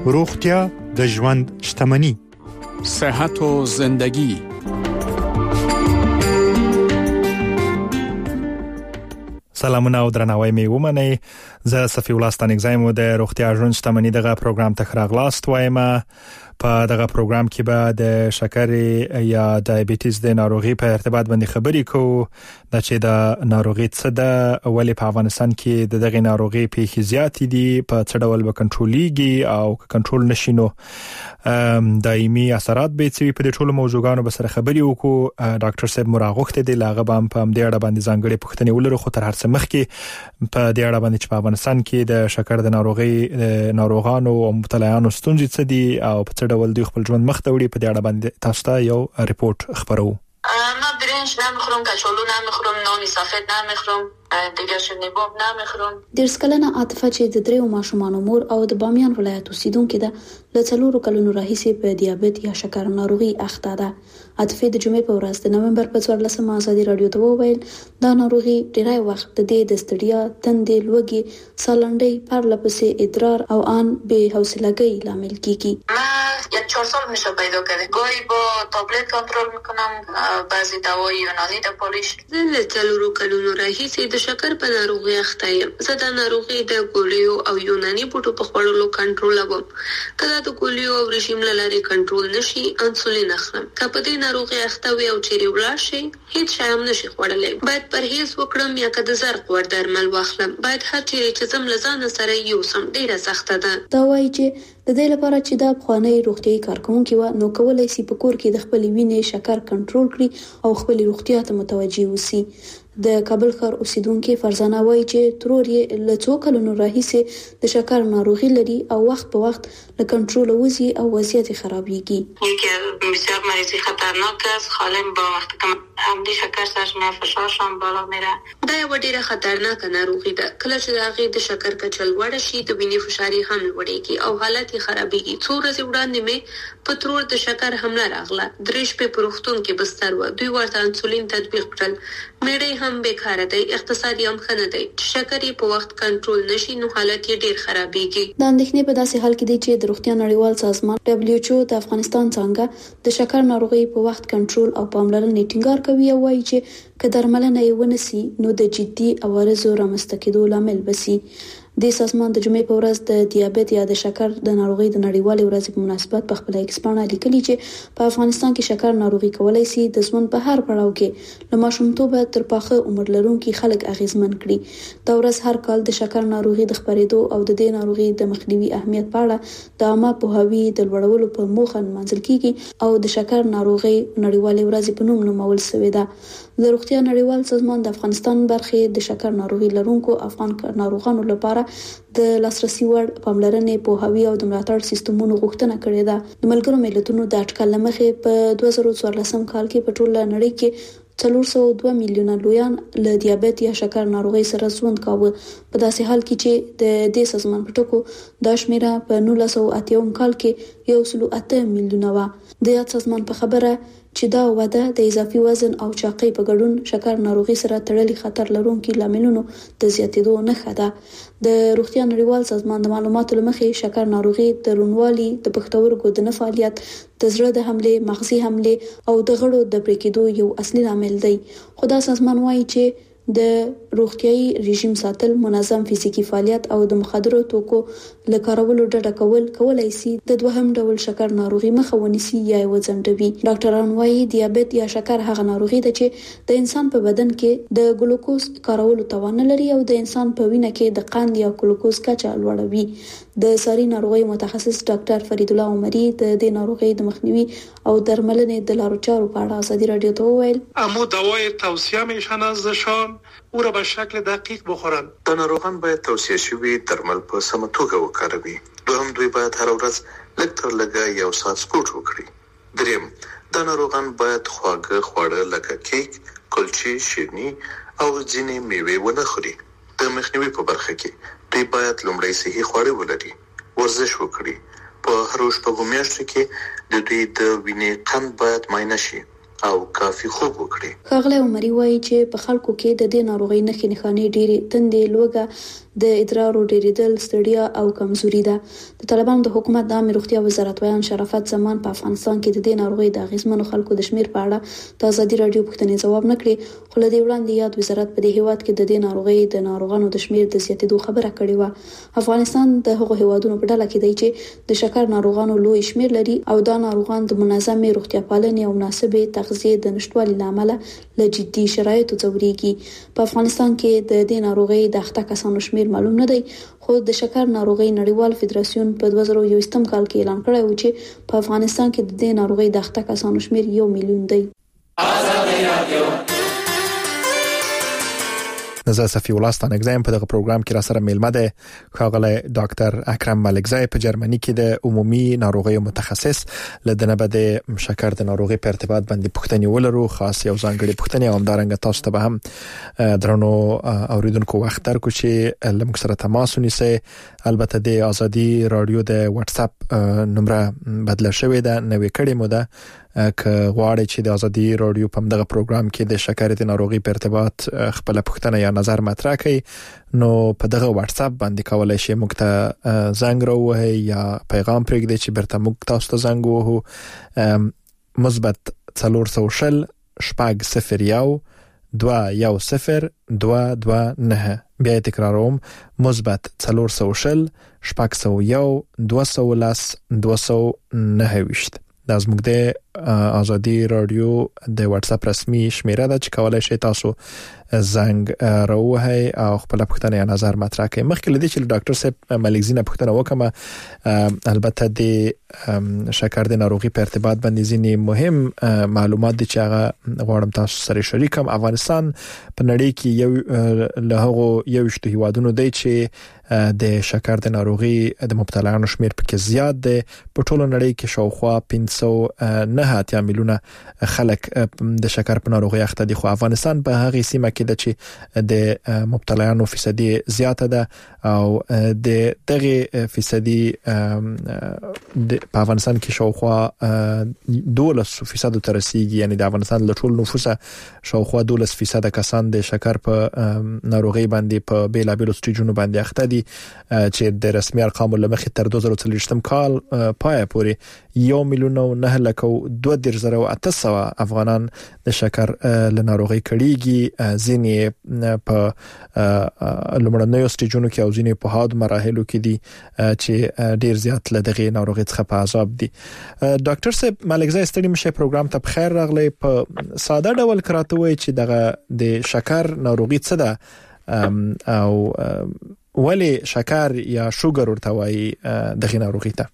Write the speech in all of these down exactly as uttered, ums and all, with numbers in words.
روغتیا د ژوند شتمني. صحت و زندگی. سلامونه او درناوی مې ومنئ. زه صفی الله ستانګزایم د روغتیا ژوند شتمني دغه پروګرام ته راغلاست وایم. په دغه پروګرام کې به د شکرې یا ډایبټیز د ناروغي په ارتباط باندې خبرې کوو. د چې د ناروغي څه ده، ولې په افغانستان کې د دغه ناروغي پیښې زیات دي، په څه ډول به کنټرولېږي او کنټرول نشي نو دایمي اثرات به څه په دې ټولو موضوعاتو به سره خبرې وکړو. ډاکټر صاحب مراغوخته دی لاغه بام په دې اړه باندې ځانګړي پوښتنې ولرو، خو تر هر څه مخکې په دې اړه باندې چې په افغانستان کې د شکر د ناروغي ناروغانو او مبتلایانو ستونزې څه دي او په څه ډول دوی خپل ژوند مخ ته وړي، په دې اړه باندې تاسو ته یو ریپورت خبرو. ما برنج نمیخورم، کچالو نمیخورم، نان سفید نمیخورم، دیگه شنیباب نمیخورم. درسکلنه عاطفه چې د دریو ماشومانو مور او د بامیان ولایت اوسیدونکو ده، له څلورو کلونو راهیسې په دیابت یا شکر ناروغي اخته ده. عاطفه د جمعې په ورځ د نومبر په څوارلسمه ازادي رادیو ته وویل دا ناروغي ډیری وخت د دې د ستړیا، تندې، لوګي، سالنډۍ، پرلپسې ادرار او ان بې حوصلګۍ لامل کیږي. ما یک چهار سال میشه پیدا کرده، گاهی با تابلت کنترل میکنم، بعضی دوای یونانی د پالیش. له څلورو کلونو راهیسې د شکر په ناروغي اخته یم. زه د ناروغي د ګولیو او یوناني بوټو په خوړلو کنټرولوم. کله د ګولیو او رژیم لاري کنټرول نشي، انسولین اخلم. که په دې ناروغي اخته وي او چیرې ولاړ شي، هیڅ شی هم نشي خوړلی. باید پرهیز وکړم یا که د زرق ور درمل واخلم. باید هر چیرې چې زم لزان سره یوسم. ډیره سخته ده. دا وایي چې د دې لپاره چې دا بخوانی روغتيایي کارکونکي و نو کولای شي په کور کې د خپل وینې شکر کنټرول کړي او خپل روغتیا ته متوجي وسی. د کابل ښار اوسیدونکو فرزانه وایي چې ترور یې له څو کلونو راهیسې د شکر ناروغي لري او وخت په وخت له کنټرول وځي او وضعیت خرابېږي. یکی بسیار مریضی خطرناک است، خالم با وقت که عمدی شکر سرش میره، فشارش هم بالا میره. دا یو ډیره خطرناکه ناروغي ده. کله چې د هغې د شکر کچه لوړه شي، د وینې فشار هم لوړېږي او حالت یې خرابېږي. څو ورځې وړاندې مې په ترور د شکر حمله راغله. درې شپې په روغتون کې بستر و. دوی ورته انسولین تطبیق کړل. میړه هم بیکاره دی، اقتصادي هم ښه نه دی. چې شکر یې په وخت کنټرول نشي نو حالت یې ډیر خرابېږي. د اندېښنې په داسې حال کې دی چې د روغتیا نړیوال سازمان دبليو ایچ او د افغانستان څنګه د شکر ناروغي په وخت کنټرول او پاملرنې ټینګار کوي او وایي چې که درملنه یې ونسي نو د جدي عوارضو رامنځته کېدو لامل بسي. د سازمان د جمعې په ورځ د دیابت یا د شکر د ناروغي د نړیوالې ورځې په مناسبت په خپل ایکسپانه لیکلي چې په افغانستان کې شکر ناروغي کولای شي د ژوند په هر پړاو کې له ماشومتوبه تر پاخه عمر لرونکو خلک اغیزمن کړي. دا ورځ هر کال د شکر ناروغي د خپرېدو او د دې ناروغي د مخنیوي اهمیت په اړه د عامه پوهاوي د لوړولو په موخه منځل کیږي او د شکر ناروغي نړیوالې ورځې په نوم نومول شوې ده. د روغتیا نړیوال سازمان د افغانستان برخې د شکر ناروغي لرونکو افغان ناروغانو لپاره د لاسرسي وړ پاملرنې، پوهاوي او د ملاتړ سیستمونو غوښتنه کړې ده. د ملګرو ملتونو د اټکل لمخې په دوه زره څوارلسم کال کې په ټوله نړۍ کې څلور سوه دوه میلیونه لویان له دیابت یا شکر ناروغي سره ژوند کاوه. په داسې حال کې چې د دې سازمان په ټکو د شمیره په نولس سوه اتیا کال کې یو سل اته میلیونه و. د یاد سازمان په خبره چې دا وده د اضافي وزن او چاقۍ په ګډون شکر ناروغي سره تړلي خطر لرونکي لاملونو د زیاتېدو نښه ده. د روغتیا نړیوال سازمان د معلوماتو لمخې شکر ناروغي د روڼوالي، د پښتورګو د نه فعالیت، د زړه د حملې، مغزي حملې او د غړو د پرې کېدو یو اصلي لامل دی. خو دا سازمان وایي چې د روغتيایي رژیم ساتل، منظم فزیکی فعالیت او د مخدرو توکو له کارولو ډډه کول کولای شي د دوهم ډول شکر ناروغي مخه ونیسي یا وځنډوي. ډاکټران وایي دیابت یا شکر هغه ناروغي ده چې د انسان په بدن کې د ګلوکوز کارولو توان لري او د انسان په وینه کې د قند یا ګلوکوز کچه لوړوي. د ساري ناروغي متخصص ډاکټر فرید الله عمري د دې ناروغي د مخنیوي او درملنې د لارو چارو په اړه ازادي رادیو ته وویل: امو دوای توصیه میشن از شان او را به شکل دقیق بخورن. د ناروغان باید توصیه شوی درمل په سمه توګه وکاروي. دوهم دوی باید هر ورځ لږ تر لږه یو ساعت سپورت وکړي. دریم د ناروغان باید خواږه خواړه لکه کیک، کلچې، شیرني او ځینې میوې ونه خوري. د مخنیوي په برخه کې دوی باید لومړی صحي خواړه ولري، ورزش وکړي. په هر شپږو میاشتو کې د دوی د وینې قند باید معاینه شي او کافي خوب وکړي. ښاغلی عمري وایي چې په خلکو کې د دې ناروغۍ نښې نښانې ډېرې تندې، لوږه، د ادرار ډېرېدل، ستړیا او کمزوري ده. د طالبانو د حکومت د عامه روغتیا وزارت ویان شرافت زمان په افغانستان کې د دې ناروغي د اغیزمنو خلکو د شمیر په اړه د ازادي رادیو پوښتنې ځواب نکړي، خو له دې وړاندې یاد وزارت په دې هیواد کې د دې ناروغي د ناروغانو د شمیر د زیاتېدو خبره کړې و. افغانستان د هغو هیوادونو په ډله کې دی چې د شکر ناروغانو لوی شمیر لري او دا ناروغان د منظمې روغتیا پالنې او مناسبې تغذیې د نشټوالي لامل له جدي شرایطو ځوريږي. په افغانستان کې د دې ناروغي د اخته کسانو شمیر معلوم نه دی، خو د شکر ناروغي نړیوال فدراسیون په دوه زره یوولسم کال کې اعلان کړی و چې په افغانستان کې د دې ناروغي د اخته کسانو شمیر یو میلیون دی. زه صفی الله ستانګزایم په دغه پروګرام کې را سره میلمه ده ښاغلی ډاکټر اکرم ملکزی په جرمني کې د عمومي ناروغیو متخصص. لدنه به د شکر د ناروغي په ارتباط باندې پوښتنې ولرو، خاص یو ځانګړي پوښتنې او همدارنګه تاسو ته به هم درنو اوریدونکو وخت درکو چې لمک سره تماس ونیسئ. البته د ازادي رادیو د واتس اپ نمبر بدله شوې ده، نوې کړې مو ده. که غواړئ چې د ازادي رادیو په دغه پروګرام کې د شکر د ناروغي په ارتباط خپل پوښتنه یا نظر مطرح کړئ، نو په دغه واتس اپ باندې کولای شئ موږ ته زنګ راووهئ یا پیغام پرېږدئ چې بیرته موږ تاسو ته زنګ ووهو. مثبت څلور سوه شل شپږ صفر یو دوه یو صفر دوه دوه نه. بیا تکراروم، مثبت څلور سوه شل شپږ سوه یو دوه سوه لس دوه سوه نه ویشت. دا زموږ د ازادي رادیو د واتس اپ رسمي شمیره ده چې کولای شئ تاسو زنګ راووهئ او خپل پوښتنه یا نظر مطرح کړئ. مخکې له دې چې ډاکټر صاحب ملکزی نه پوښتنه وکړم، البته د شکر د ناروغي په ارتباط باندې ځینې مهم معلومات دي چې هغه غواړم تاسو سره شریکم. افغانستان په نړۍ کې یو له هغو یوشتو هیوادونو دی چې د شکر د ناروغي د مبتلایانو شمیر پکې زیات دی. په ټوله نړۍ کې شاوخوا پنځه سوه نه اتیا میلیونه خلک د شکر په ناروغي اخته دي، خو افغانستان په هغه سیمه کې د چې د مبتلایانو فیصدي زیاته ده او د دغه فیصدي په افغانستان کې شاوخوا دولس فیصد ته رسیدي، یعنی د افغانستان له ټول نفوس شاوخوا دولس فیصد کسان د شکر په ناروغي باندې په بیلابیلو سټیجونو باندې اخته دي چې د رسمي ارقامو لمخې تر دوه زره څلوېښتم کال پای پورې یو میلیون او نه لکه دوه دېرش زره او اته سوه افغانان د شکر له ناروغي کړيږي. ځینې په لومړنیو سټیجونو کې او ځینې په حاد مراحلو کې دي چې ډیر زیات له دغه ناروغي څخه په عذاب دي. ډاکټر صاحب ملکزی ستړي مشه پروګرام ته بخیر راغلی. په ساده ډول کراته وای چې دغه د شکر ناروغي څه ده او ولی شکر یا شوګر ورته وای دغه ناروغي ته؟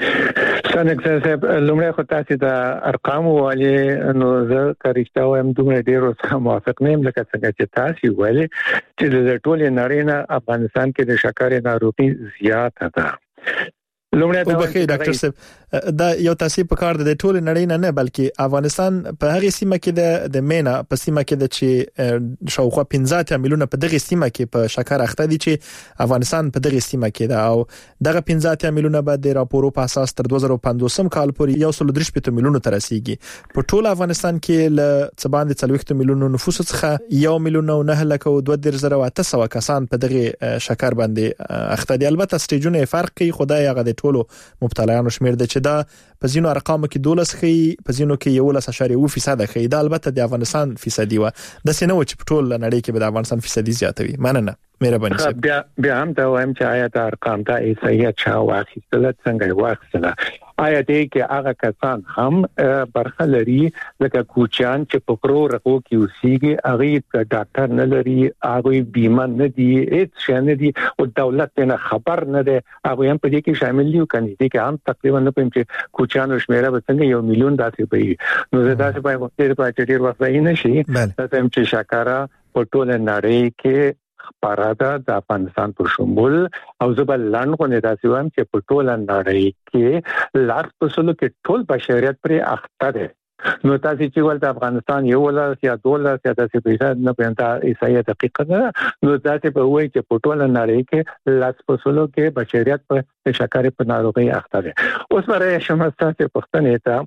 څنګه صاحب لومړی خو تاسو د ارقام والی نو زه کریشته وایم دومره ډیرو سره موافق نه یم، لکه څنګه چې تاسو ویلي چې د ټولې نړۍ نه افغانستان کې د شکر ناروغي زیاته ده. لومړی دا وبخښئ ډاکټر صاحب، دا یو تاسو په کار د ټول نړۍ نه نه بلکې افغانستان په هغه سیمه کې د د مینا په سیمه کې د چې شاوخوا پنځه میلیونه په دغه سیمه کې په شکر اخته دي چې افغانستان په دغه سیمه کې ده او دغه پنځه میلیونه بعد د راپورو په اساس تر دوه زره پنځوسم کال پورې یو سل درې میلیونه تر رسیدي. په ټول افغانستان کې ل څباندې څلوېښت میلیونه نفوس څخه یو میلیون او نه لکه دوه دېرش زره او اته سوه کسان په دغه شکر باندې اخته دي. البته سټیجونه فرق کوي، خدای هغه د ټولو مبتلایانو شمیر د چې دا په ځینو ارقامو کې دولس خي، په ځینو کې یولس اعشاریه اووه فیصد خي. دا البته د افغانستان فیصدي و د سینو چې په ټول نړۍ کې د افغانستان فیصدي زیاتوي. مننه مهرباني صاحب. بیا بیا هم دا وایم چې آیا د ارقام ته ایسایه چا واخیستل څنګه واخیستل؟ آیا دې کې هغه کسان هم برخه لري لکه کوچیان چې په پرو رقو کې اوسېږي، هغه ډاکټر نه لري، هغه بیمه نه دي، هیڅ شي نه دي او دولت نه خبر نه ده، هغه هم په دې کې شامل دي. کني دې کې هم تقریبا نه پېم چې کوچیانو شمیره به څنګه یو میلیون داسې وي. نو زه داسې په وخت په ډېر وخت یې نشي دا هم چې شکر په ټول نړۍ کې خبره د افغانستان په شمول او زبل لاند غونډه داسې وایم چې په ټول نړۍ کې لاس په سلو کې ټول بشریت پر اخته ده. نو تاسو چې ولته افغانستان یو ولا یا ډالر یا تاسو پیسې نه پېنتا ایسایه دقیقه نه، نو تاسو په وایي چې په ټول نړۍ کې لاس په سلو کې بشریت په شکر په ناروغي اخته ده. اوس مرای شمه تاسو پښتنې ته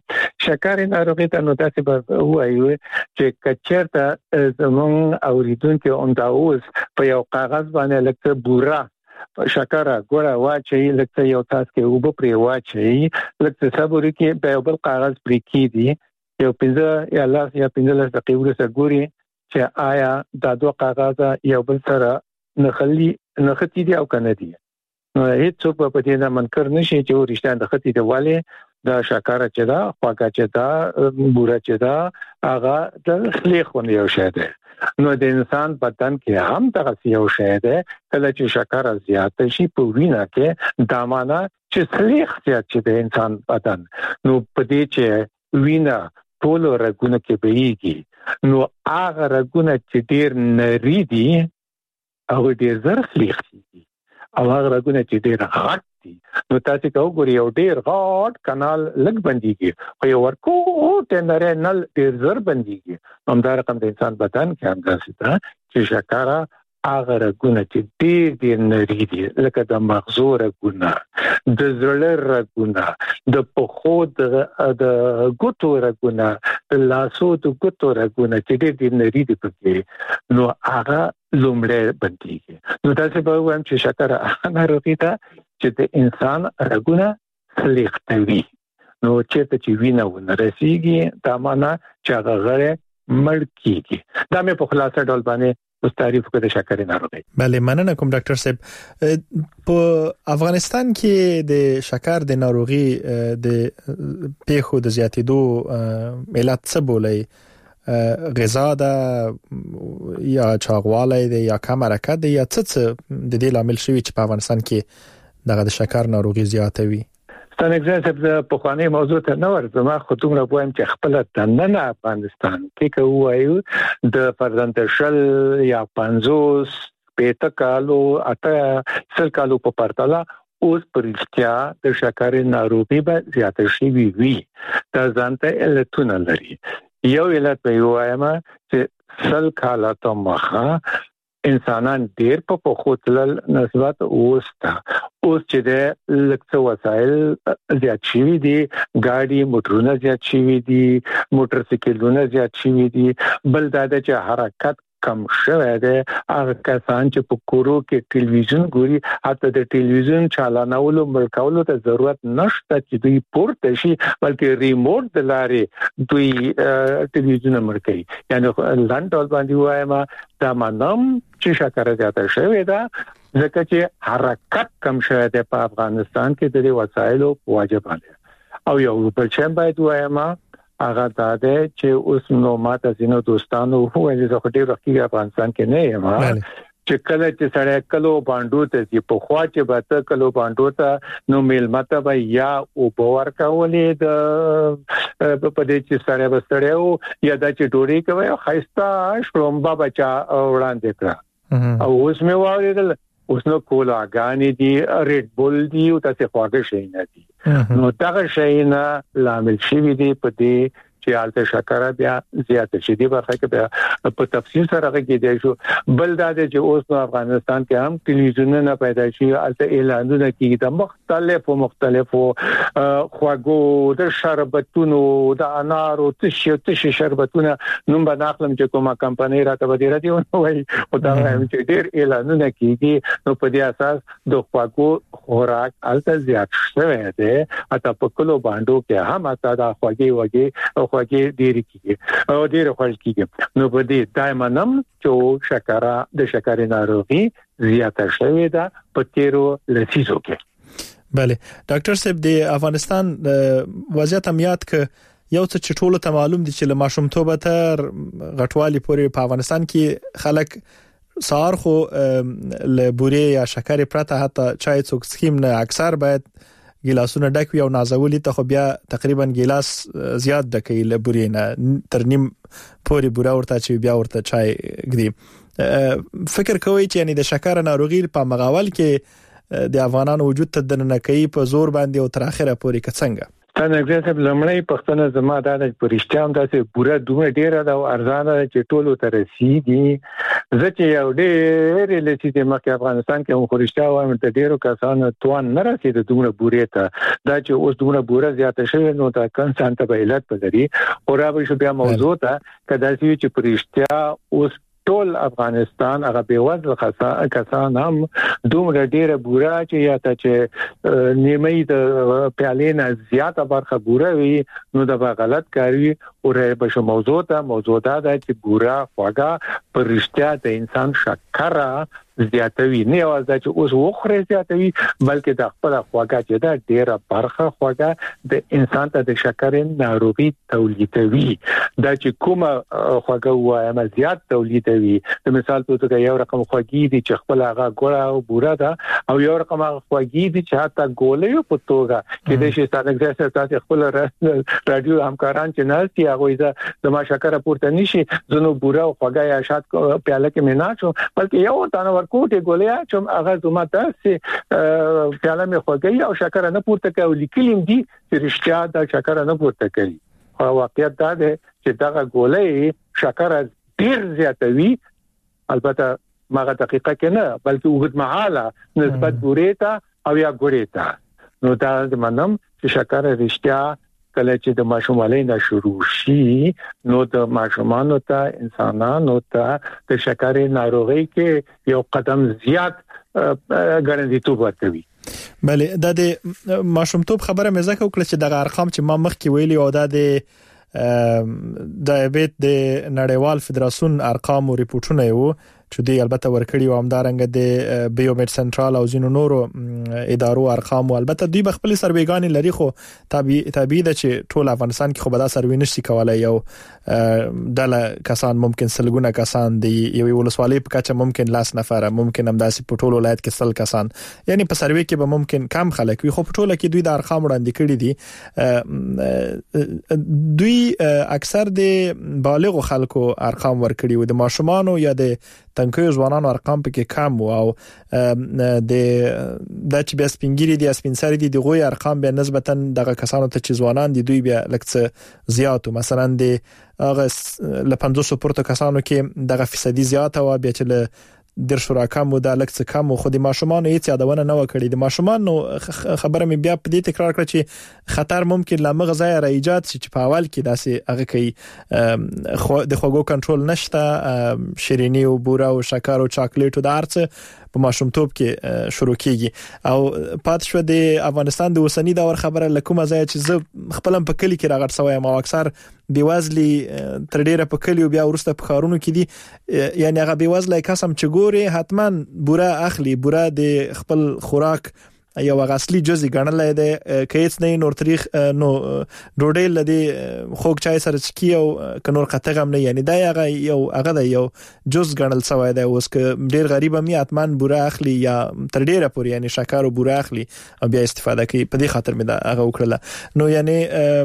شکر ناروغي ته نو تاسو به وایو چې کچرته زمون اوریدونکو انداوس په یو کاغذ باندې لکه بورا شکر ګوره واچي لکه یو تاس کې وب پرې واچي لکه صبر کې په بل کاغذ پرې کې دي یو پنځه یا لاس یا پنځه دقیقې ورسره ګوري چې آیا دا دوه کاغذ یو بل سره نخلي نختی دي او کنه دي نو هیڅ څوک په دې نه منکر نشي چې ورشتان د ختی دی والي دا شکر چې دا خواګه چې دا بورا چې دا هغه د خلیخونه یو شه ده نو د انسان بدن کې هم دغه یو شه ده کله چې شکر زیات شي په وینا کې دا معنا چې خلیخ زیات شي د انسان بدن نو په دې چې وینا ټول رګونه کې بهيږي نو هغه رګونه چې ډیر نری دي او ډیر زر خلیخ دي او هغه رګونه چې ډیر غټ دي نو تاسو کو ګوري یو ډیر غټ کانال لګ بنديږي خو یو ورکو ټندره نل ډیر زر بنديږي همدار رقم د انسان بدن کې هم داسې ده چې شکر هغه رګونه چې ډیر ډیر نری دي لکه د مغزو رګونه د زړه رګونه د پخو د ګوتو رګونه د لاسو د ګوتو رګونه چې ډیر ډیر نری دي پکې نو هغه لومړی بنديږي نو تاسو به وایم چې شکر ناروغي ته چې د انسان رګونه خلیختوي نو چې ته وینه ونرسيږي دا معنا چې هغه غره مړ کیږي دا مې په خلاصه ډول باندې اوس تعریف کړی شکر ناروغي. بله مننه کوم ډاکټر صاحب. په افغانستان کې د شکر د ناروغي د پیښو د زیاتېدو علت څه بولای؟ غذا ده یا چاغوالی ده یا کم حرکت ده یا څه څه د دې لامل شوی چې په افغانستان کې دغه د شکر ناروغي زیاتوي؟ ستاسو اگزامپل د پخوانی موضوع ته نو ورته ما خو دومره وایم چې خپل د نن افغانستان کې کوایو د پرځنت شل یا پنځوس پېته کالو اته سل کالو په پرتله اوس پرشتیا د شکر ناروغي به زیاته شي وي دا ځانته علتونه لري. یو علت به وایم چې سل کاله ته مخه انسانان ډیر په پخوتل نسبت اوستا اوس چې د لکه وسایل زیات شوي دي ګاډي موټرونه زیات شوي دي موټر سایکلونه زیات شوي دي بل دا چې حرکت کم شوه ده هغه کسان چې په کورو کې ټلویزیون ګوري حتی د ټلویزیون چالانولو ملکولو ته ضرورت نشته چې دوی پورته شي بلکې ریموټ د لارې دوی ټلویزیون مرکي یعنی لاند ټول باندې وایم دا منم چې شکر زیاته شوی ده ځکه چې حرکت کم شوه ده په افغانستان کې د وسایلو واجب باندې او یو بل څه باید وایم هغه دا ده چې اوس نو ماته زینو دوستانو وایي چې خو ډېر وخت افغانستان کې نه یم چې کله چې سړی کلو باندې ته چې په خوا چې به ته کلو باندې ته نو میل ماته به یا او باور کولې د په دې چې سړی بستړیو یا د چې ډوړي کوي خایستا شړومبا بچا وړاندې کړ او اوس مې واورېدل اوس نو کولاګانی دي ریډ بول دي او تاسو خواږه شي نه دي نو دا شي نه لامل شي دي په دې چې حالت شکر بیا زیات شي دي برخه کې بیا په تفصیل سره کې دی شو بل دا چې اوس په افغانستان کې هم ټلویزیونونه پیدا شي البته اعلانونه کیږي د مختلفو مختلفو خواږو د شربتونو د انارو تشي تشي شربتونه نوم به ناخلم چې کومه کمپنۍ راته به رادیو وایي او دا هم چې ډېر اعلانونه کیږي نو په دې اساس د خواږو خوراک البته زیات شوی دی اته په کلو باندې کې هم اته دا خواږي وږي کې ډېر کیږي او ډېر خپل کیږي نو په دې دایمنم چې شکر د شکر ناروغي زیاته شوې ده په تیرو لسیزو کې. بله ډاکټر صاحب د افغانستان وضعیت هم یاد ک یو څه چې ټول ته معلوم دي چې له ماشومتوب تر غټوالي پورې په افغانستان کې خلک سار خو له بوري یا شکر پرته حتی چای څوک سکیم نه اکثر باید ګلاسونه ډک وي او نازولي ته خو بیا تقریبا ګلاس زیات ډکې لبورینه تر نیم پوري بورا ورته چې بیا ورته چای ګدي فکر کوي چې یعنی د شکر ناروغي په مغاول کې د افغانانو وجود ته د ننکې په زور باندې او تر اخره پوري کڅنګ څنګه چې لمړی پښتنه زما د پرشتیا هم داسې پوره دوه ډیره دا ارزانه چې ټولو ته رسیدي ځکه یو ډېر لسی د مکه افغانستان کې هم پرشتیا وایم ته ډیرو کسانو توان نه رسیدي دوه بورې ته دا چې اوس دوه بوره زیاته شوی نو دا کنسان ته به علت پدري او را به شو بیا موضوع ته کدا چې پرشتیا اوس ټول افغانستان هغه به وځل کسان هم دومره ډیره بوره چې یا ته چې نیمه د پیالینه زیاته برخه بوره وي نو دا غلط کوي او به شو موضوع ته موضوع دا چې بوره خواږه پرشتیا د انسان شکره زیاتوي نه یوازې چې اوس وخره زیاتوي بلکې د خپل خواږه چې دا ډیره برخه خواږه د انسان ته د شکرې ناروغي تولیدوي دا چې کومه خواږه وایم زیات تولیدوي د مثال په توګه یو رقم خواږه دي چې خپل هغه ګوړه او بوره ده او یو رقم خواږه دي چې حتی ګولې په توګه کې د شي ستاسو تاسو خپل رادیو همکاران چې نه سي هغه زما شکر پورته نشي زنو بوره او خواږه یا شات پیاله کې میناچو بلکې یو تنه کوټه ګولیا چې هغه زما تاسو پیاله می خوږی او شکر نه پورته کوي لیکلم دي چې رښتیا دا شکر نه پورته کوي او واقعیت دا ده چې دا ګولې شکر ډیر زیاتوي البته ماغه دقیقه کې نه بلکې وګت مهاله نسبت ګوریتا او یا ګوریتا نو دا د منم چې شکر رښتیا کله چې د ماشومالۍ نه شروع شي نو د ماشومانو ته انسانانو ته د شکرې ناروغي کې یو قدم زیات ګارانټي ورکوي بله دا د ماشومتوب خبره مې زکه وکړه چې د ارقام چې ما مخکې ویلي او دا د دیابت د نړیوال فدراسیون ارقام او ریپورتونه یو چې دی البته ورکړي او همدارنګه د بیومټ سنټرال او زینو نورو ادارو ارقام او البته دوی بخپل سرویګان لري خو تابع تابع د چې ټول افغانستان کې خو به دا سروي نشي کولای یو دله کسان ممکن سلګونه کسان دی یو ولسوالۍ په کچه ممکن لاس نفر ممکن هم داسې په ټول ولایت کې سل کسان یعنی په سروي کې به ممکن کم خلک وي خو په ټول کې دوی د ارقام وړاندې کړي دي دوی اکثر د بالغ خلکو ارقام ورکړي و د ماشومان یا د تنکي ځوانانو ارقام پکې کم او د د چې بیا سپینګری دي سپینسری دي د غوي ارقام به نسبتا دغه کسانو ته چې ځوانان دي دوی بیا لکه زیات مثلا د هغه ل پنځوس پورته کسانو کې دغه فیصدي زیات او بیا چې در شراکم و د لکه کم خو د ماشومان هیڅ یادونه نه وکړي د ماشومان خبره مې بیا په دې تکرار کړ چې خطر ممکن لامغه ځای را ایجاد شي چې په اول کې داسې هغه کوي د خوګو کنټرول نشته شیرینی او بوره او شکر او چاکلیټ او د ارڅ په ماشومتوب کې شروع کیږي او پات شو د افغانستان د وسنی دور خبره لکومه ځای چې زه خپلم په کلی کې راغړ سوی ما اکثر بیوازلی تر ډیره په کلی او بیا ورسته په خارونو کې دي یعنی هغه بیوازلی قسم چې ګوري حتما بوره اخلي بوره د خپل خوراک یو غسلی جزئی ګڼلای دی کېڅ نه نور تاریخ نو ډوډۍ لدی خوګ چای سره چکی او کنور قطغه هم نه یعنی دا هغه یو هغه د یو جز ګڼل سوی دی اوس ک ډیر غریب می اتمن بوره اخلي یا تر ډیره پورې یعنی شکر او بوره اخلي او بیا استفاده کوي په دې خاطر می دا هغه وکړه نو یعنی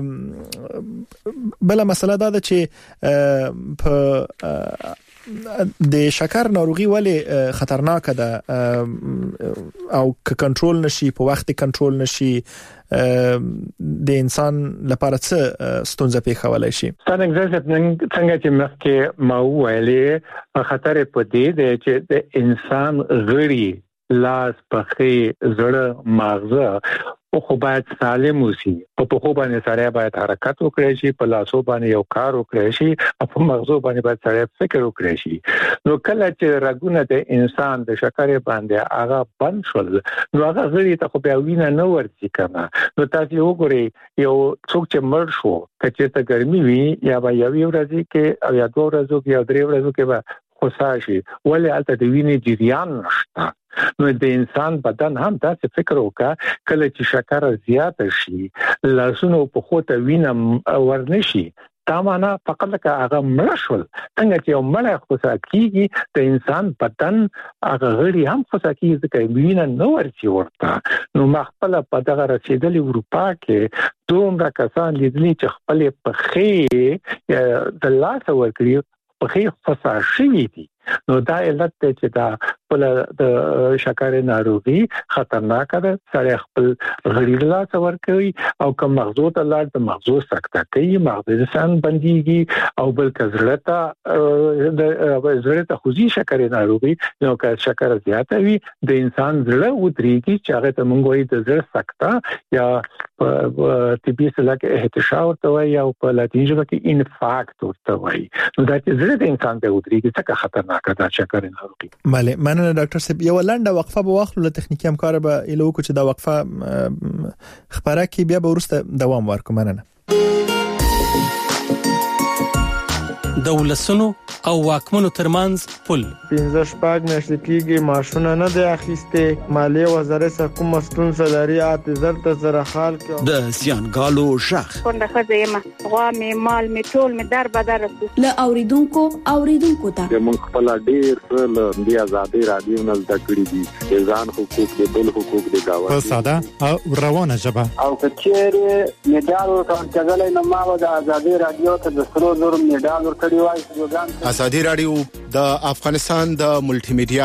بل مسله دا ده چې په د شکر ناروغي ولی خطرناک ده او ک کنټرول نشي په وخت کنټرول نشي د انسان لپاره څه ستونزه پیښولای شي څنګه څنګه چې مخکې ما ویلې خطر په دې دی چې د انسان غړي لاس پخې زړه ماغزه او خو باید سالم اوسي او په خو باندې سره باید حرکت وکړي شي په لاسو باندې یو کار وکړي شي او په مغزو باندې باید سره فکر وکړي شي نو کله چې رګونه د انسان د شکرې باندې هغه بند شول نو هغه غړي ته خو بیا وینه نه ورځي کنه نو تاسو وګورئ یو څوک چې مړ شو کچې ته ګرمي وي یا به یو ورځې کې او یا دوه ورځې کې او درې ورځې کې به خوشاشي ولې البته د وینې جریان نشته نو د انسان بدن هم تاسو فکر وکړه کله چې شکر زیات شي لاسونو په خوته وینه ورنشي دا معنا فقط لکه هغه مړ شول څنګه چې یو مړ خوساکیږي د انسان بدن هغه غړي هم خوساکیږي ځکه وینه نه ورچی ورته نو مخبل په دغه رسیدلې اروپا کې دومره کسان لیدلي چې خپل په خې د لاس ورکړي په خې خوسا شوي دي نو دا علت ته چې دا بل د شکر ناروغي خطرناک ده سره خپل غړي لا څور کوي او کوم مغزو ته لاړ د مغزو سکته کوي مغز انسان بنديږي او بل کزړه د زړه خوځي شکر ناروغي نو که شکر زیات وي د انسان زړه ودرېږي چې هغه ته مونږ وایي د زړه سکته یا طبي اصطلاح کې احتشاء ورته وایي او په لاتیني ژبه کې انفارکټ ورته وایي نو دا چې زړه د انسان ته ودرېږي څه خطرناک ده شکر ناروغي. بله مننه ډاکټر صاحب یو لنډه وقفه به واخلو له تخنیکی همکار به الهو کو چې دا وقفه خبره کې بیا به ورسته دوام ورکوم. مننه. دولسونو او واکمنو ترمنځ پل پنځه شپږ میاشتې کېږي ماشونه نه دی اخیسته مالیه وزارت حکومت مستون سلاري اعتذار ته زره خال کې د سیانګالو شخ کنده خزه ما غوا می مال می ټول می در بدر له اوریدونکو اوریدونکو ته موږ خپل ډیر له دی آزادي رادیو نه زده کړی دي ځان حقوق دي بل حقوق دي گاوه په ساده او روانه ژبه او کچېره میډال ورکړل کېدل نو ما د آزادي رادیو ته د سرو زر میډال ورکړی وای. آزادي رادیو د افغانستان د ملټي میډیا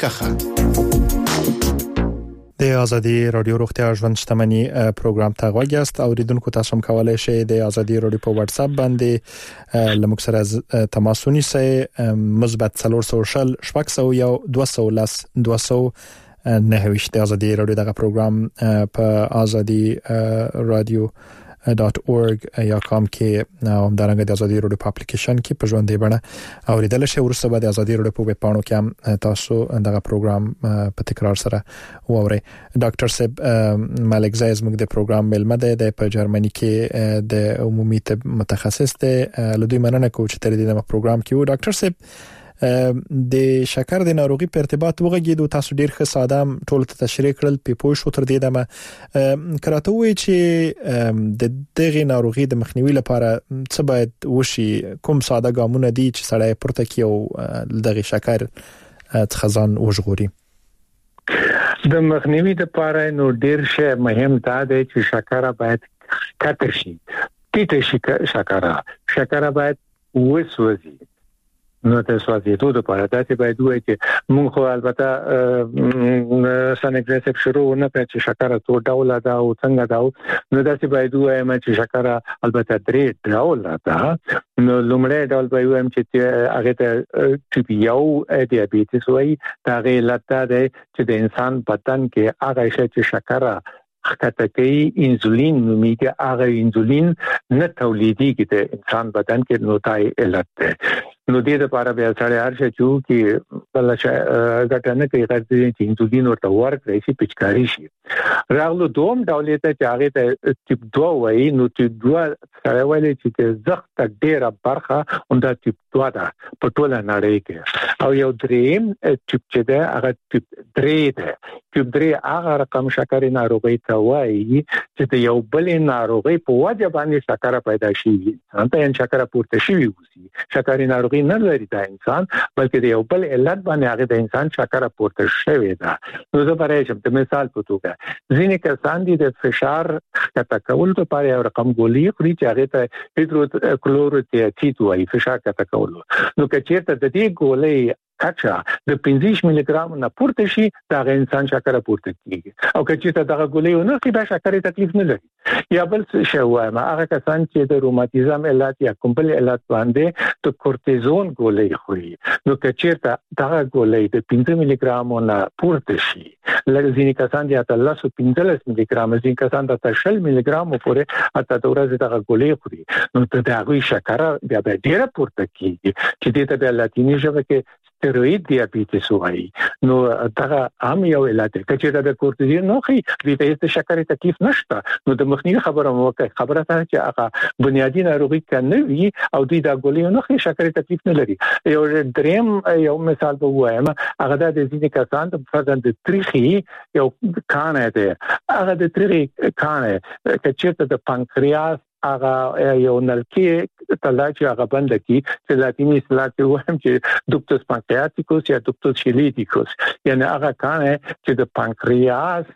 مخکخه د آزادي رادیو روغتیا ژوند شتمنۍ پروګرام ته غوږیاست اوریدونکو تاسو هم کولای شئ د آزادي رادیو په واتس اپ باندې لمک سره تماس ونیسئ مثبت څلور سوه شل شپږ سوه یو دوه سوه لس دوه سوه نهه ویشت د آزادي رادیو دغه پروګرام په آزادي رادیو ډاټ اورګ یا کوم کې هم درنګ د آزادي رادیو په اپلیکیشن کې په ژوندۍ بڼه اوریدل شي ورسره به د آزادي رادیو په ویب پاڼو کې هم تاسو دغه پروګرام په تکرار سره ووري. ډاکټر صاحب ملک زاید موږ د پروګرام ملمه ده په جرمني کې د عمومي طب متخصص ده لدوی مننه کوم چې تر دې د پروګرام کې و. ډاکټر صاحب د شکر د ناروغي په ارتباط وغږیدو تاسو ډیر ښه ساده ټول ته تشریح کړل په پوه شو تر دې دمه کراته وی چې د دغه ناروغي د مخنیوي لپاره څه باید وشي کوم ساده ګامونه دي چې سړی پورته کوي او دغه شکر څخه وژغوري. د مخنیوي لپاره نو ډیر شی مهم دا دی چې شکر باید کته شي ټیټه شي شکر شکر باید وسوځي نو تاسو واځي ته د پاره تاسو باید وایي چې مونږ خو البته سانګریسپ شروع نه پېچ شکر ته ډول دا او څنګه دا نو تاسو باید وایي چې شکر البته درې ډول دا نو لومړی ډول به وایم چې هغه ته ټیپ یو دیابیټس وایي دا غلط ده چې د انسان بدن کې هغه شی چې شکر خطه کوي انسولین نوميږي هغه انسولین نه تولیديږي د انسان بدن کې نو تای علت ده نو دې لپاره به سړی هر شي چې بل شي غټنه کوي غږی چې انسولین ورته ورکړي شي پچکاری شي. راغلو دوم ډول ته چې هغه ته ټیپ دوه وایي نو ټیپ دوه سره وایي چې زخت ډیره برخه اوندا ټیپ دوه ده په ټوله نړۍ کې او یو دریم ټیپ چې ده هغه ټیپ درې ده. ټیپ درې هغه رقم شکر ناروغي ته وایي چې د یو بل ناروغي په وجه باندې شکر پیدا شي انسان ته شکر پورته شي وي شکر ناروغي نه لري دا انسان بلکې د یو بل علت باندې هغه د انسان شکر پورته شوی دا. نو زه برای شم د مثال په توګه ځینې کسان دي د فشار کته کول لپاره یو رقم ګولۍ خوري چې هغه ته هیدرو کلوروتیاټیټ وایي فشار کته کول نو که چیرته د دې ګولۍ کچا د پنځه ملي ګرام نه پورته شي دا انسان شکر پورته کیږي او که چې دغه ګولۍ نه کې به شکر تکلیف نه لري یا بل څه وایم هغه کسان چې د روماتیزم علت یا کوم بل علت باندې د کورتیزون ګولۍ خوري نو که چې دغه ګولۍ د پنځه ملي ګرام نه پورته شي لکه ځینې کسان چې اته لس او پنځلس ملي ګرام ځینې کسان د شل ملي ګرام پورې اته د ورځې دغه ګولۍ خوري نو ته دغه شکر بیا به ډیره پورته کیږي چې دې ته په لاتینی ژبه کې steroid diabetes وایي نو دا هم یو علت دی چې دا کورتیزون نه خي د دې شکر تکلیف نشته نو د مخنیوي خبره مو کوي خبره ده چې هغه بنیادی ناروغي کنه وي او دوی دا ګولۍ نه خي شکر تکلیف نه لري. یو دریم یو مثال به وایم هغه د ځینې کسان د فرضاً د تریخي یو کانه ده هغه د تریخي کانه چې د پانکریاس هغه یو نلکي تلاچ هغه بند کی چې لاتینی اصطلاح کې وایم چې دوکتوس پانکریاتیکوس یا دوکتوس شیلیتیکوس یعنی هغه کانه چې د پانکریاس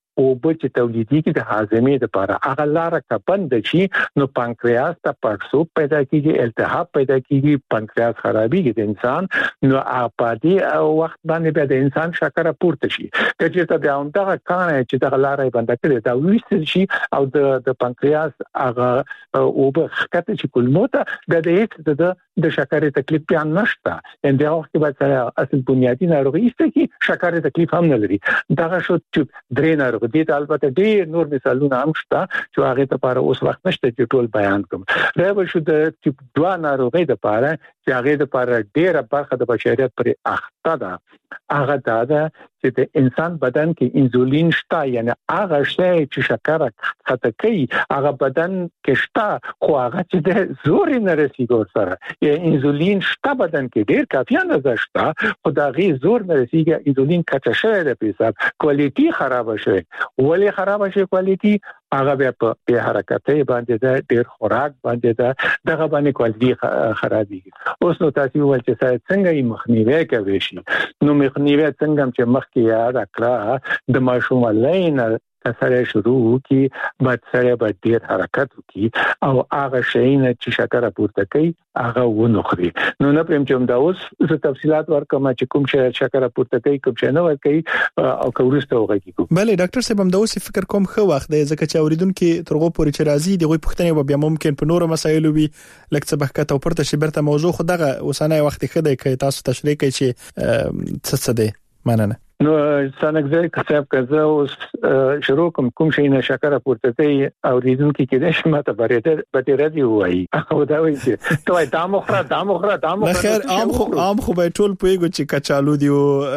او بچ تولیدي کې د هاضمې لپاره هغه لار کبند شي نو پانکریاس ته پړسوب پیدا کیږي التهاب پیدا کیږي پانکریاس خرابېږي د انسان نو اپادي او وخت باندې به د انسان شکر پورته شي چې ته بیا هم دا کانه چې د لارې بند کړي دا وېستل شي او د د پانکریاس هغه او په خطه چې کولموته د دې د د شکر تکلیف بیا نشته ان دا وخت به سره اصل بنیادی ناروغي است چې شکر تکلیف هم نه لري دا شو چې درې ناروغي دي البته ډېر نور مثالونه هم شته چې هغه ته لپاره اوس وخت نشته چې ټول بیان کوم راوي شو د ټیپ دوه ناروغي د لپاره چې هغه د لپاره ډېره برخه د بشریت پر اخته ده هغه دا چې د انسان بدن کې انسولین شته یعنی هغه شی چې شکر خطا کوي هغه بدن کې شته خو هغه چې د زور نه رسیږي سره یا انسولین شته بدن کې ډېر کافي اندازه شته خو دا غي زور نه رسیږي انسولین کچا شوی د پیساب کوالټي خراب شوی ولې خراب شي کوالټي هغه بیا په حرکتي باندې د ډېر خوراک باندې د دغه باندې کوالټي خرابېږي اوس نو تاسو ول چې څنګه یې مخنیوي کوي شي نو مخنیوي څنګه چې مخکې یاد کړه د ماشوم لین سره شروع کی بعد سره به ډیر حرکت وکي او هغه شینه چې شکر پورته کوي هغه ونخري نو نه پرم چې دا اوس څه تفصيلات ورکوم چې کوم شی شکر پورته کوي کوم شی نه ورکوي او کورسته وږي کو بله ډاکټر صاحب هم دا اوس فکر کوم خو وخت دی ځکه چې اوریدونکو ترغو پورې چې راځي دغه پوښتنه به بیا ممکن په نورو مسایلو وي لکه څه بحث او پورته شي برته موضوع خو دغه اوسانه وخت خدای کوي تاسو تشریح کوي چې څه څه دی مننه نو څنګه کسب کزه اوس شروع کوم کوم شي نه شکر پورته کوي او ریدونکو کې د شمته بریته به راځي وایي او دا وایي چې توای دامخره دامخره دامخره خیر عام خو عام خو به ټول پویګو چې کچالو دی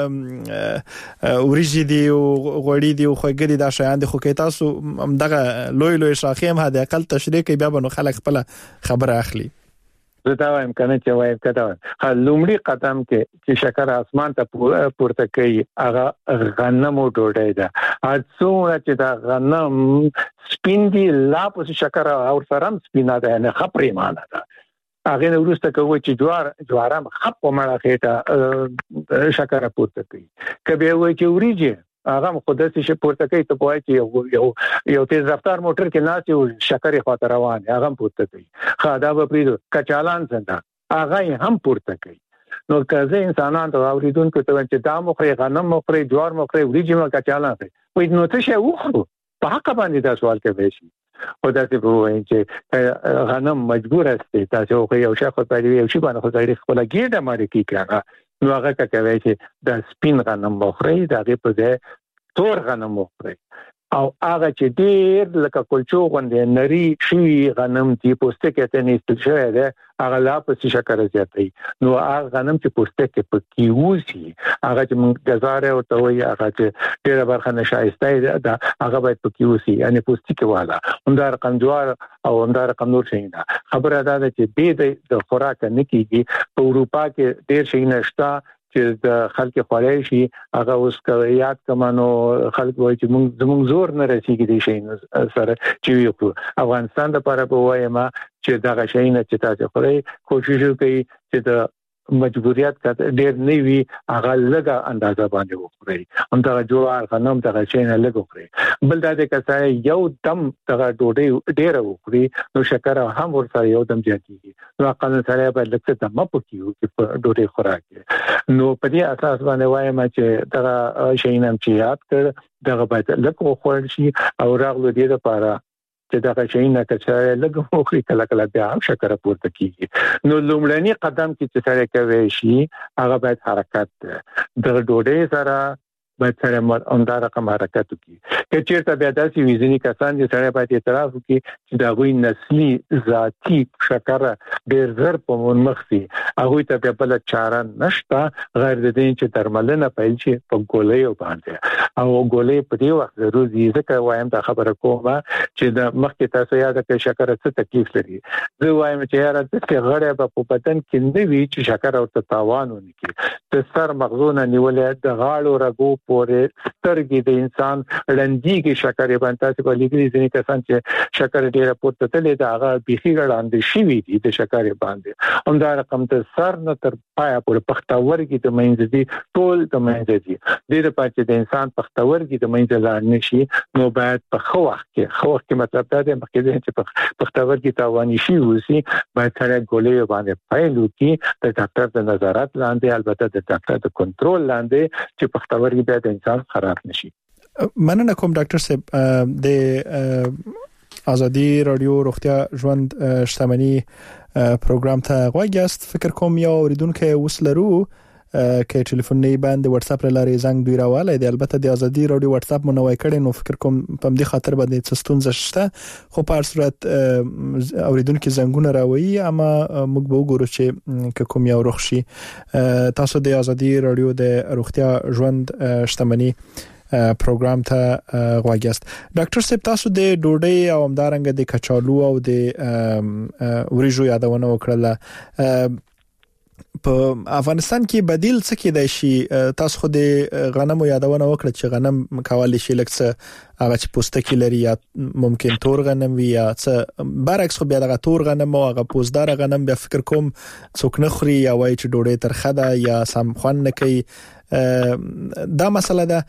او وريجي دی او غوړی دی او خوګری دا شیان دي خو کې تاسو دغه لوی لوی شاخیم هدا اقل تشریح کوي بیا نو خلک خپل خبره اخلي زه دا وایم کنه چې وایم کدا لومړی قدم کې چې شکر اسمان ته پورته کوي هغه غنم او ډوډۍ ده اڅونه چې دا غنم سپین دی لا په شکر او سرم سپینا ده نه خپري معنی ده هغه نو ورسته کوي چې جوار جوارم خپ مړه خېټه شکر پورته کوي کبه وای چې وریجه هغه خودسي شي پورته کوي ته پوهی چې یو یو تیز رفتار موټر کې ناس یو شکر خاطر روان هغه پورته کوي خادا به پریدو کچالان څنګه هغه هم پورته کوي نو کله انسانان ته اوریدونکو ته چې دا مخري غنم مخري جوار مخري وریجې مخ کچالان کوي وای نو ته شی وخورو په حق باندې دا سوال کوي شي او دا څه وایي چې غنم مجبور است تاسو خو یو شخص په دې یو شی باندې خو ځای خپل ګیډه ماري کی کړه نو هغه کوي چې د سپین غنم مخري دغه په ځای تور غنم مخري او هغه چې ډیر لکه کلچو غوندې نری شوی غنم چې پوستکه ته نيستل شوی دی هغه لا په شکر زیاتوي نو هغه غنم چې پوستکه په کیوسی هغه چې موږ غزاره او ته وي هغه چې ډیر برخه نشایسته ده هغه باید په کیوسی یعنی پوستکه والا همدار قندوار او همدار قنور شي نه خبره ده چې به د خوراک نه کیږي په اروپا کې ډیر شي نشتا چې د خلک خوړای شي هغه اوس یاد کمانو خلک وایي چې موږ زموږ زور نه رسیږي دي شي سره چې یو افغانستان د لپاره په وایما چې دا شي نه چې تاسو خوري کوشش وکړئ چې د مجبوریت کته ډېر نه وي هغه لږه اندازه باندې وخوري هم دا جوار غنم دا شي نه لږ وخوري بل دا د کسای یو دم دا ډوډۍ ډېر وخوري نو شکر هم ورسره یو دم زیاتیږي نو اقل سره به لکه دمه پکيو چې ډوډۍ خوراک نو په دې اساس باندې وایم چې دا شي نه چې یاد کړ دا به لږ وخورل شي او راغلو دې لپاره چې دا شي نه کچاره لږ وخوري کله کله بیا هم شکر پورته کیږي نو لومړنی قدم کې چې سره کوي شي هغه باید حرکت د ډوډۍ سره باید سره اندار رقم حرکت وکړي چې چیرته بیا داسې ویزنی کسان چې سره باید اعتراف وکړي چې دا غوي نسلی ذاتی شکر ډیر زر په مخسي هغه ته په بل چاره نشته غیر د دې چې درملنه پیل شي په ګولې باندې او ګولې په دې وخت ضروري ځکه وایم دا خبره کومه چې د مخکې تاسو یاد کړئ شکر څه تکلیف لري زه وایم چې یاره د غړې په بدن کې نه وی چې شکر او تاوان ونکړي د سر مغزونه نیولې د غاړو رګو پورې سترګې د انسان رنديږي شکر باندې تاسو په لیکلي ځینې کسان چې شکر ډیره پورته تللی دا هغه بيخي ګړاندې شي دي د شکر باندې هم دا رقم ته سر نه تر پایا پورې پختاورګي د منځ دي ټول د منځ دي د دې پاتې د انسان پختاورګي د منځ لاړ نشي نو باید په خو وخت کې خو وخت کې مطلب دا دی مخکې چې پختاورګي تاواني شي وسی باید سره ګولې باندې پایلو کې د ډاکټر د نظارت لاندې البته د ډاکټر د کنټرول لاندې چې پختاورګي به د انسان خراب نشي. مننه کوم ډاکټر صاحب د ازادي رادیو روغتیا ژوند شتمنی پروګرام ته غواګست. فکر کوم یو اوریدونکو وسلرو کې ټلیفون نه باندې واتس اپ لاري زنګ دوی راواله دی. البته د ازادي رادیو واتس اپ منوي کړي نو فکر کوم په دې خاطر باندې څستون زشته خو په هر صورت اوریدونکو زنګونه راوي اما موږ به وګورو چې کوم یو رخصي تاسو د ازادي رادیو د روغتیا ژوند شتمنی پروګرام ته غواګست. ډاکټر صاحب تاسو د ډوډۍ او همدارنګه د کچالو او د وریجو یادونه وکړه. په افغانستان کې بدیل څه کېدای شي؟ تاسو خو د غنمو یادونه وکړه چې غنم کولای شي لکه هغه چې پوستکی لري یا ممکن تور غنم وي یا څه برعکس خو بیا دغه تور غنم او هغه پوزدار غنم بیا فکر کوم څوک نه خوري یا وایي چې ډوډۍ ترخه ده یا سم خوند نه کوي. دا مسله ده.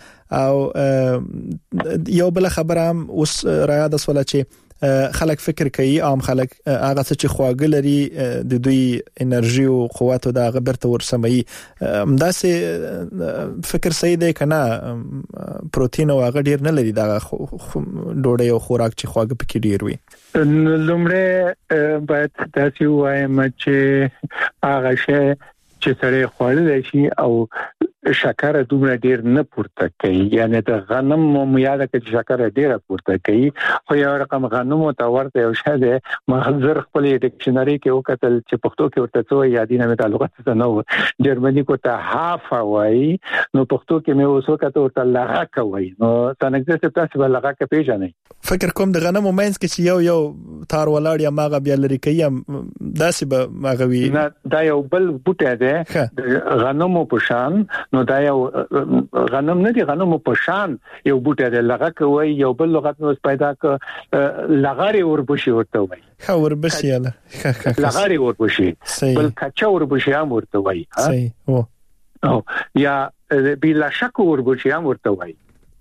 او یو بل خبره هم اوس راياده سواله چې خلک فکر کوي عام خلک هغه چې خواږه لري د دوی انرژي او قوت او د غبرته ورسمي همداسې فکر صحیح دی کنه پروتین او هغه ډیر نه لري دا ډوډۍ او خوراک چې خواږه پکې ډیر وي. لومړی باید تاسو وایم چې هغه شی چې سره خوړل شي او شکر دومره ډیر نه پورته کوي یعنی د غنم مو یاد کړئ شکر ډیر پورته کوي خو یو رقم غنم ته ورته یو شی دی محضر خپل ډکشنری کې وکتل چې پښتو کې ورته څو یادینه مې تعلقات څه نه و جرمني کو ته هاف وای نو پښتو کې مې اوس وکړه ورته لغه کوي نو څنګه چې تاسو به لغه کې پیژنئ. فکر کوم د غنمو مینس کې چې یو یو تار ولاړ یا ماغه بیا لري کوي داسې به ماغوي نه دا یو بل بوټه دی غنمو په شان نو دا یو غنم نه دی غنمو په شان یو بوټه دی لغه کوي یو بل لغت نو پیدا ک لغاري وربشي ورته وای خا وربشي اله لغاري وربشي بل کچا وربشي هم ورته وای صحیح او یا بلا شک وربشي هم ورته وای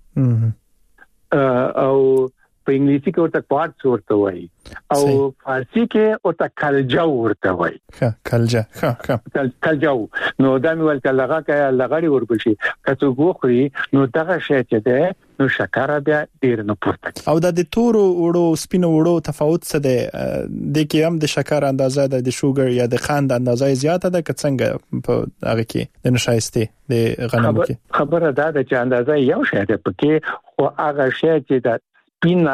او په انګلیسي کې ورته کوارټ ورته وای او فارسی کې ورته کلجا ورته وای ها کلجا ها ها کلجا نو دا مې ول کلهغه کې لغړی وربشي کته غوخري نو دغه شی چې ده نو شکر بیا ډیر نه پورته او د تورو وړو سپینو وړو تفاوت څه ده د کې هم د شکر اندازه د شوګر یا د خند اندازه زیاته ده که څنګه په هغه کې د نشایسته د غنمو کې خبره ده چې اندازه یو شی ده پکې خو هغه شی چې د سپین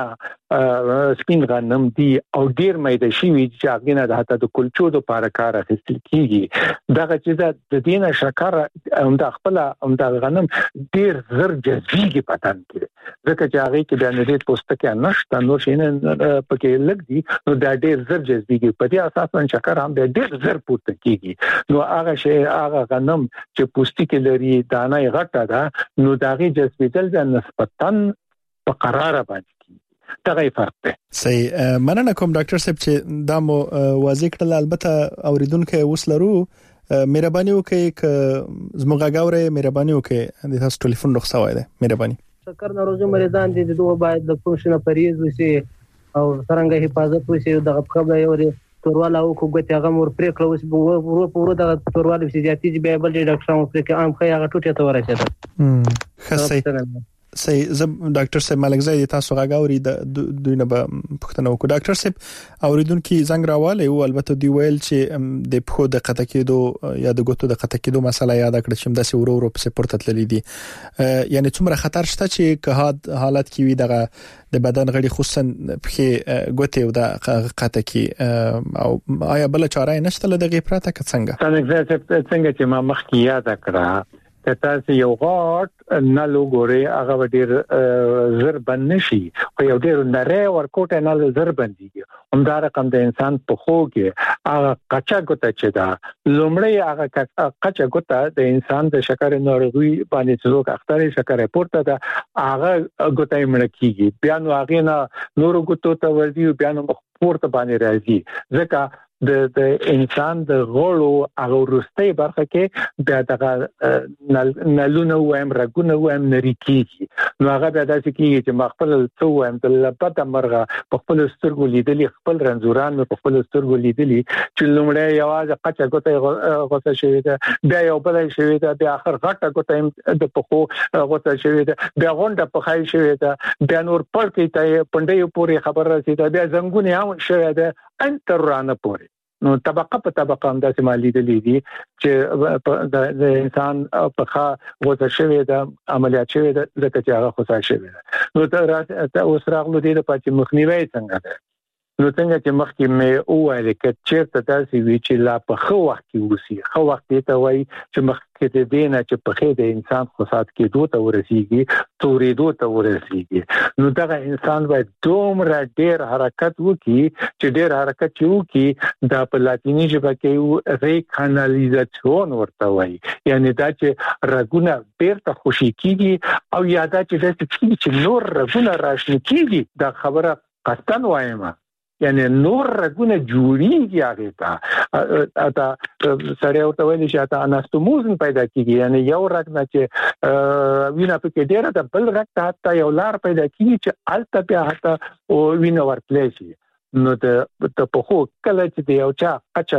سپین غنم دی او ډیر مېده شي چې هغه نه د حتی د کلچو د لپاره کار اخیستل کیږي دغه چې د دینه شکر هم د خپل هم د غنم ډیر زر جذبيږي پتن کې ځکه چې هغه کې د نړۍ پوستکه نشته نو شینه پکې لګ دي نو دا ډیر زر جذبيږي په دې اساس باندې شکر هم ډیر زر پورته کیږي نو هغه شی هغه غنم چې پوستکه لري دانه غټه ده نو داغي جذبېدل د نسبتاً په قرار باندې تغي فرق ده. صحیح مننه کوم ډاکټر صاحب چې دا مو واضح کړل. البته اوریدونکو وسلرو مهرباني وکړئ ک زموږه غوړې مهرباني وکړئ د تاسو ټلیفون رخصه وای ده مهرباني. شکر ناروغي مریضان دي دوه باید د پوښتنه پریز وسی او څنګه حفاظت وسی دغه قبل یو تورواله او کوګه هغه مور پرې کړو وسی ورو ورو دغه تورواله وسی زیاتی چې به بل ډاکټر مو پرې عام خي هغه ټوټه ته ورسېده. هم خاصه صحیح زب ډاکټر صاحب ملکزای تاسو غاوري د دوی نه پښتنه وکړه. ډاکټر صاحب اوریدونکو زنګ راواله او البته دی ویل چې د پخو د قطه کېدو یا د ګوتو د قطه کېدو مسله یاد کړم چې داسې ورو ورو په سپورت تللی دي یعنی څومره خطر شته چې که حالت کې وي دغه د بدن غړي خصوصا په ګوتې او د قطه کې او آیا بل چاره نشته لدغه پراته که څنګه څنګه څنګه چې ما مخکې یاد کړم تاسو یو غاټ نه لوګوري هغه ډیر زر بند نشي خو یو ډیر نری ورکوټ نه زر بنديږي همدا رقم د انسان په خو کې هغه قچا ګوته چې دا لومړی هغه قچا ګوته د انسان د شکر ناروغي باندې څوک اختر شکر پورته دا هغه ګوته مړ کیږي بیا نو هغه نه نور ګوتو ته ورځي بیا نو پورته باندې راځي ځکه د د انسان د غړو هغه ورستۍ برخه کې بیا دغه نلونه وایم رګونه وایم نری کیږي نو هغه بیا داسې کیږي چې مخفل څو وایم د لپته مرغه په خپل سترګو لیدلي خپل رنزوران په خپل سترګو لیدلي چې لومړی یوازې قچه ګوته غوسه شوی ده بیا یو بل شوی ده بیا اخر غټه ګوته د پخو غوسه شوی ده بیا غونډه په خای شوی ده بیا نور پړ کې ته پندې پورې خبر رسیده بیا زنګونه هم شوی ده انتر رانه پورې نو طبقه په طبقه هم داسې مالي دي چې د انسان په خا غوسه شوی ده عملیات شوی ده ځکه چې هغه غوسه شوی ده نو ته اوس راغلو دي په چې مخنیوي څنګه ده نو څنګه چې مخکې مې وویل چې چیرته تاسو وی چې لا په خو وخت کې وسی خو وخت ته وای چې مخکې د دینه چې په خې د انسان خصات کې دوه ته ورسیږي تورې دوه ته ورسیږي نو دا انسان باید دومره ډېر حرکت وکړي چې ډېر حرکت وکړي د په لاتینی ژبه کې ریکانالیزاسیون ورته وای یعنی دا چې رګونه بیرته خوشي کیږي او یاده چې د چې نور رګونه راشنه کیږي دا خبره قطن وایم یعنی نور رګونه جوړیږي هغه ته اته سره او ته ویل شي اته اناستوموزن پیدا کیږي یعنی یو رګ نه چې وینا په کې ډیره د بل رګ ته حتی یو لار پیدا کیږي چې الته بیا حتی او وینا ورتلی شي نو د په خو کله چې د یو چا اچا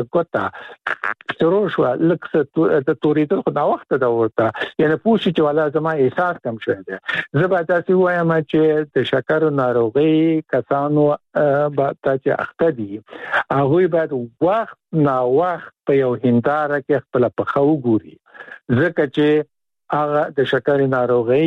ګوتا شروع شو لکه د تورې خو دا وخت دا ورته یعنی پوښتنه چې ولا زما احساس کم شوی دی زه به تاسو وایم چې د شکر ناروغي کسانو به تاسو اخته دي هغه باید وخت نا وخت په یو هنداره کې خپل په خو ګوري ځکه چې هغه د شکر ناروغي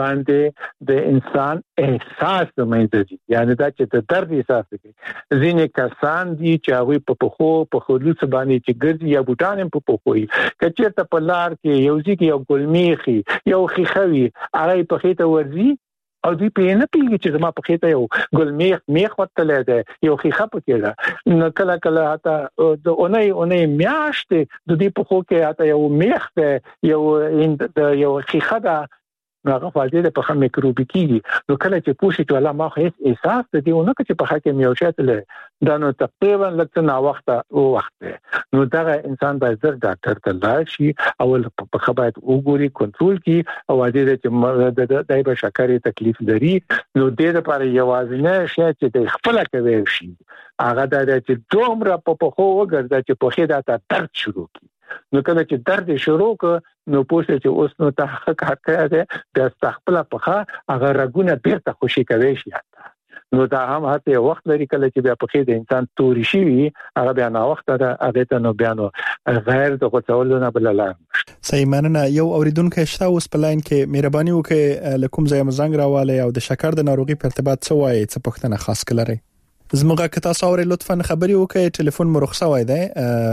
باندې د انسان احساس کوي یعنی دا چې د درد احساس کوي ځینې کسان دي چې هغه په پخو په خلوص باندې چې ګرځي یا بوټان په پخوي کچېرته په لار کې یو ځکه یو ګلمیخي یو خيخوي هغه په خېته ورځي او دوی په نه پیږي چې زما په خېته یو ګلمیخ میخ وتلې ده یو خيخه پکې ده نو کله کله حتی د اونۍ اونۍ میاشتې د دې په خو کې حتی یو میخ ده یو د یو خيخه ده هغه فاضله په خمه میکروبي کیږي نو کله چې پوښي چې الله ما هیڅ احساس ته دیونه چې په حکم یو شاتله دا نو تقریبا لکه نا وخت او وخت نو دا انسان باید زر ډاکټر ته لاړ شي او په خبرت وګوري کنټرول کی او دې چې د دایبه شکرې تکلیف لري نو دې لپاره یوازینه شی چې د خپل کوي شي هغه د چې دومره په خو وګرځي چې په خېدا ته درد شروع کی نو کله چې درد شروع ک نو پوښتنه چې اوس نو ته حق حق ده د استخپل په هغه رګونه بیرته خوشي کوي شي نو دا هم هته وخت لري کله چې بیا په کې د انسان توري شي هغه بیا نه وخت ده هغه ته نو بیا نو غیر د غوڅولونه بل لا صحیح مننه یو اوریدونکو شته اوس په لاین کې مهرباني وکړئ لکم ځای مزنګ راواله او د شکر د ناروغي په ارتباط څه وایي څه پوښتنه خاص کړئ زموږه که تاسو اورئ لطفا خبري وکړئ ټلیفون مو رخصه وای دی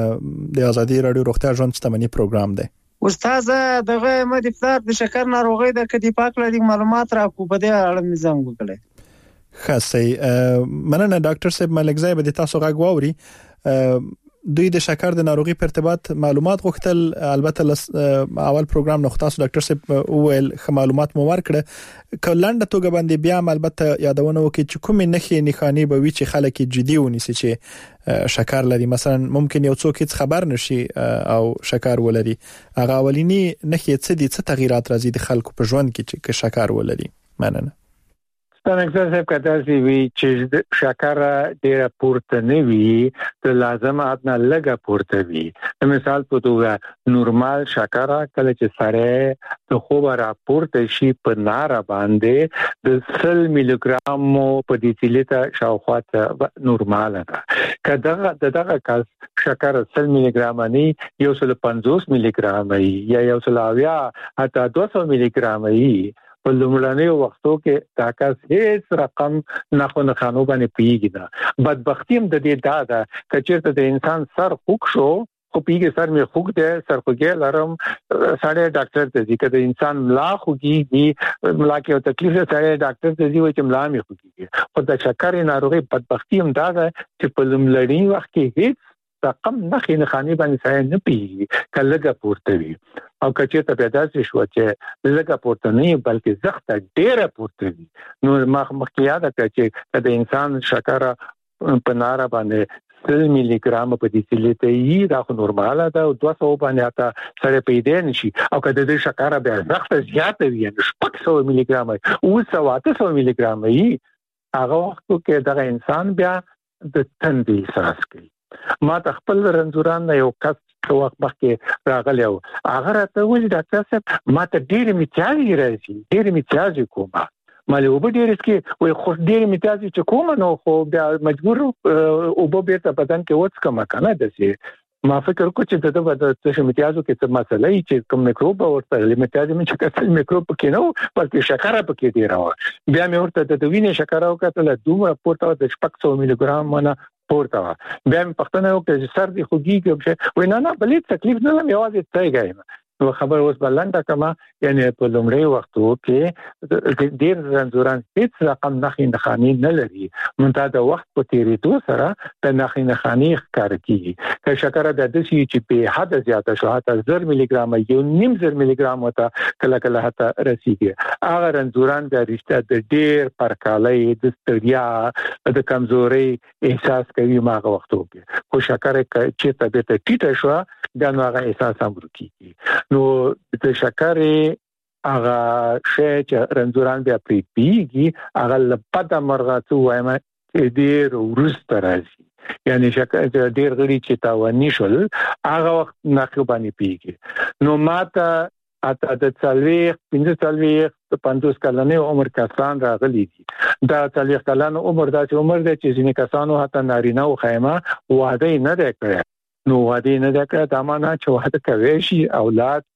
د ازادي رادیو روغتیا ژوند شتمنۍ پروګرام دی استاد دغه مدفلار د شکر ناروغي د کدي پاک لري معلومات را کو په دې اړه نظام وکړي خاصه مننه ډاکټر صاحب ملک زای به تاسو غږ واوري دوی د شکر د ناروغي په ارتباط معلومات غوښتل البته اول پروګرام نو تاسو ډاکټر صاحب وویل خه معلومات مو ورکړه کلند توګه باندې بیا البته یادونه وکړي چې کومې نښې نښانې به وي چې خلک جدي ونیسي چې شکر لري مثلا ممکن یو څوک هیڅ خبر نشي او شکر ولري هغه اولینی نښې څه دي څه تغیرات راځي د خلکو په ژوند کې چې شکر ولري مننه څنګه چې کتاسي وی چې شکر ډیره پورته نه وي ته لازم اتنا لګه پورته وي مثال په توګه نورمال شکر کله چې سره ته خو را پورته شي په نار باندې د سل ملي ګرام په ډیسیلیټر شاوخوا نورمال ده کله دغه کس شکر سل ملي ګرام نه یو سل پنځوس ملي ګرام یا یو سل اویا حتی دوه سوه ملي ګرام په لومړنیو وختو کې تاکاس هیڅ رقم نه خو نه خانو باندې پیږي دا بدبختیم د دې دا ده چې د انسان سر خوک شو خو پیګه سر می خوګ ده سر خوګه لرم ساړه ډاکټر ته ځي کله انسان ملا خوګي ملا کې تکلیف سره ډاکټر ته ځي وای چې ملا می خوګي خو د شکر ناروغي بدبختی هم دا ده چې په لمړی وخت کې هیڅ رقم نه خینه خاني باندې سره نه پیږي کله پورته وي او کچې ته پیدا شي چې لږه پورته نه بلکې زخته ډیره پورته وي نو مخ مخکیا ده چې د انسان شکر په ناره باندې سل ملي ګرام په دې سلیته یې دا خو نورماله ده او دوه سوه باندې اته سره پیدا نشي او کله د شکر به زخته زیاته وي نو شپږ سوه ملي ګرام او سوه اته سوه ملي ګرام یې هغه وخت کې دا انسان بیا د تندې احساس کوي ما خپل رنځوران یو کس څو وخت مخکې راغلی او هغه راته ویل ډاکټر صاحب ما ته ډېر میتیازي راځي ډېر میتیازي کومه مالې وب ډېر اسکي وای خو ډېر میتیازي چې کوم نو خو بیا مجبور او به بیرته بدن کې وڅ کما کنه دسي ما فکر کو چې د د څه میتیازو کې څه مسله ای چې کوم میکروب ورته میتیازي مې چې کله میکروب کې نو بلکې شکر پکې دی راو بیا مې ورته د وینې شکر او کتل دوه پورته د شپږ سوه ملي ګرام نه پورته بیا مې پښتنه وکړه چې سر دی خوږي وای نه نه بلې تکلیف نه لم یوازې ځای غایم نو خبر اوس بلنده کما یعنی په لومړی وختو کې ډیر رنځوران هیڅ رقم نخي نخانی نه لري مونږ د وخت په تیریدو سره د نخي نخانی ښکار کیږي که شکر د دسی چې په حد زیاته شو حتی زر ملي ګرام یو نیم زر ملي ګرام وته کله کله حتی رسیږي هغه رنځوران د رښتیا د ډیر پرکالۍ د ستړیا د کمزوري احساس کوي ماغه وختو کې خو شکر چې طبيعت ټیټه شو دا نو هغه احساس هم ورکیږي نو د شکرې هغه شی چې رنځوران بیا پری پیږي هغه لپاره مرغاتو وایم ډیر ورسته راځي یعنی شکر ډیر غړي چې تاوانی شول هغه وخت نخو باندې پیږي نو ماته اته د څلويخ پنځه څلويخ پنځوس کلنې عمر کسان راغلي دي دا څلويخ کلن عمر دا چې عمر د چې ځینې کسانو حتی نارینه او خیمه واده نه کړی نو واده نه کړی دا معنی چې واده کوي شي اولاد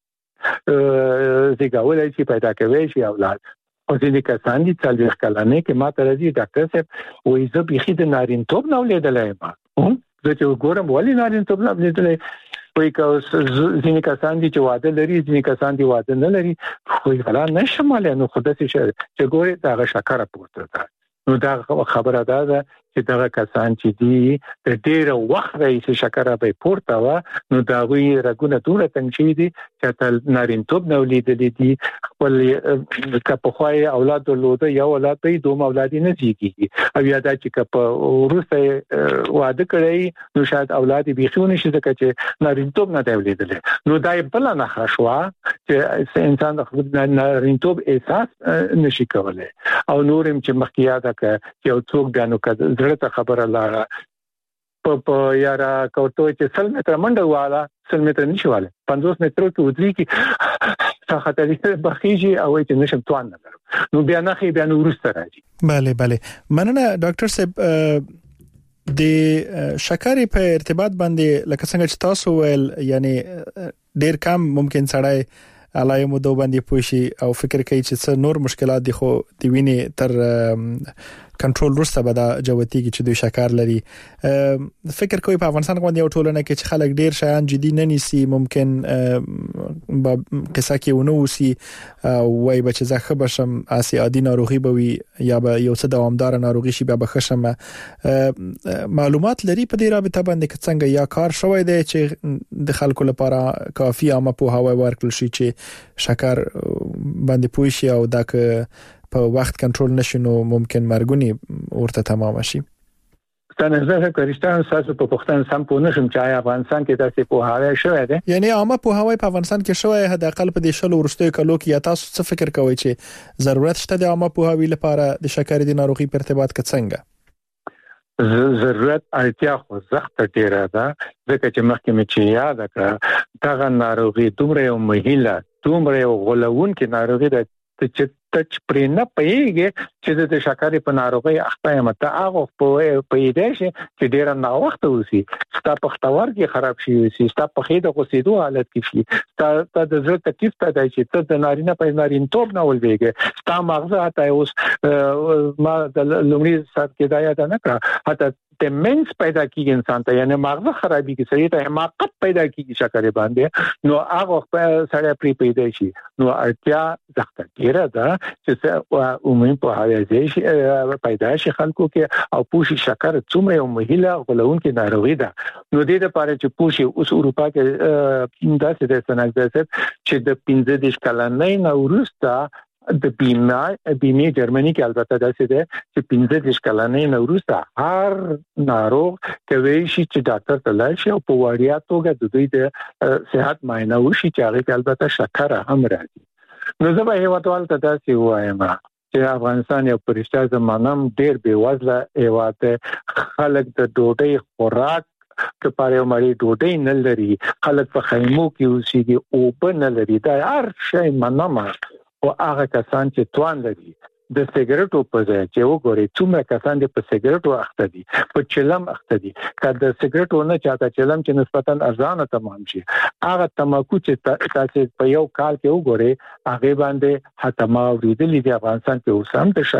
زیګاولای شي پیدا کوي شي اولاد او ځینې کسان دي څلويخ کلنې کې ما ته راځي ډاکټر صاحب وایي زه بيخي د نارینتوب نه ولیدلای ما زه چې ګورم ولې نارینتوب نه ولیدلای وایي که ځینې کسان دي چې واده لري ځینې کسان دي واده نه لري خو غلا نشماله نو خو داسې چې ګوري دا شکر پورته ده نو دا خبره ده چې دا کسان چې دي د ډېر وخت راځي شکر به پورته و نو دا وی رګونه دوره څنګه شي دي چې تل نارینتوب نو لیدلې دي خپل کپ خوای اولاد ولوده یو اولاد به دوه اولاد نه زیږي او یا دا چې کپ ورسته واده کړی نو شاید اولاد به خونه شي ځکه چې نارینتوب نه دی لیدلې نو دا بل نه خښوا چې انسان د خپل نارینتوب احساس نشي کولای او نورم چې مخکیا ده چې یو څوک دانو کړه زړه خبره لاره په په یارا کوټو چې سل متر منډه واله سل متر نشواله پنځوس متر کې ودري کې څخه ترې بخیږي او چې نشم توان نه لرم نو بیا نه خي بیا نو ورسته راځي bale bale مننه ډاکټر صاحب د شکرې په ارتباط باندې لکه څنګه چې تاسو ویل یعنی ډیر کم ممکن سړی علایمو دو باندې پوښي او فکر کوي چې څه نور مشکلات دي خو د وینې تر کنټرول وروسته به دا جوتیږي چې دوی شکر لري فکر کوي په افغانستان باندې یو ټولنه کې چې خلک ډیر شیان جدي نه نیسي ممکن قصه کې ونه وسی وای به چې زه خبرشم اسی عادي ناروغي به وي یا به یو څه دوامدار ناروغي شي به بخښم معلومات لري په دې رابطه باندې څنګه یا کار شوی دی چې د خلکو لپاره کافي عامه پوهاوی ورکړل شي چې شکر باندې پوه شي او دا که په وخت کنټرول نشینو ممکن مرګونی ورته تمام شي ستنه زه کریستان ساسو په پښتون سم په نشم چې افغانستان کې تاسو په هاوی شوی دی یعنی عامه په هاوی په افغانستان کې شوی هدا اقل په دې شلو ورستوي کلو کې تاسو څه فکر کوئ چې ضرورت شته د عامه په هاوی لپاره د شکر د ناروغي په ارتباط کې څنګه ضرورت اړتیا خو زخت ډیره ده ځکه چې مخکې مې چې یاد کړ دا ناروغي دومره یو مهیله دومره یو غولون کې ناروغي ده چې تچ پرې نه پېږي چې د شکرې په ناروغي اخته مته هغه په پیدا شي چې ډیر نه وخت وسی ستا په ختور کې خراب شي وسی ستا په خېده غوسېدو حالت کې شي ستا د زړه تکلیف ته دی چې ته د نارینه په نارینتوب نه ولويږي ستا مغزه ته اوس ما د لومړي سات کې دا یاد نه کړ حتی دمنس پیدا کیږي انسان ته یعنی مغز خرابي کې سړی ته حماقت پیدا کیږي شکر باندې نو هغه سړی پری پیدا شي نو اړتیا زخته کیره ده چې عمومي په حواله شي پیدا شي خلکو کې او پوشي شکر څومره یو مهله غلون کې ناروغي ده نو دې لپاره چې پوشي اوس اروپا کې داسې د سنګ چې د پنځه دیش کلنۍ نوروستا د بیمه بیمه جرمني کې البته داسې ده چې پنځه دیش کلنۍ نوروستا هر ناروغ کوي چې ډاکټر ته لاړ شي او په وړیا توګه د دوی د صحت معاینه وشي چې هغه البته شکر هم راځي نو زه به هیوادوال ته داسې وایم چې افغانستان یو پرشته زمانم ډیر بیوزله هیواد خلک د ډوډۍ خوراک کپاره مړی ډوډۍ نه لري خلک په خیمو کې اوسېږي او په نه لري دا هر شی منما او هغه کسان چې توان لري د سیګریټو په ځای چې وګوري څومره کسان د په سیګریټو اخته دي په چلم اخته دي کله د سیګریټو نه چاته چلم چې نسبتاً ارزانه تمام شي هغه تماکو چې تاسو په یو کال کې وګوري هغه باندې حتما ورېدلې د افغانستان کې اوسم د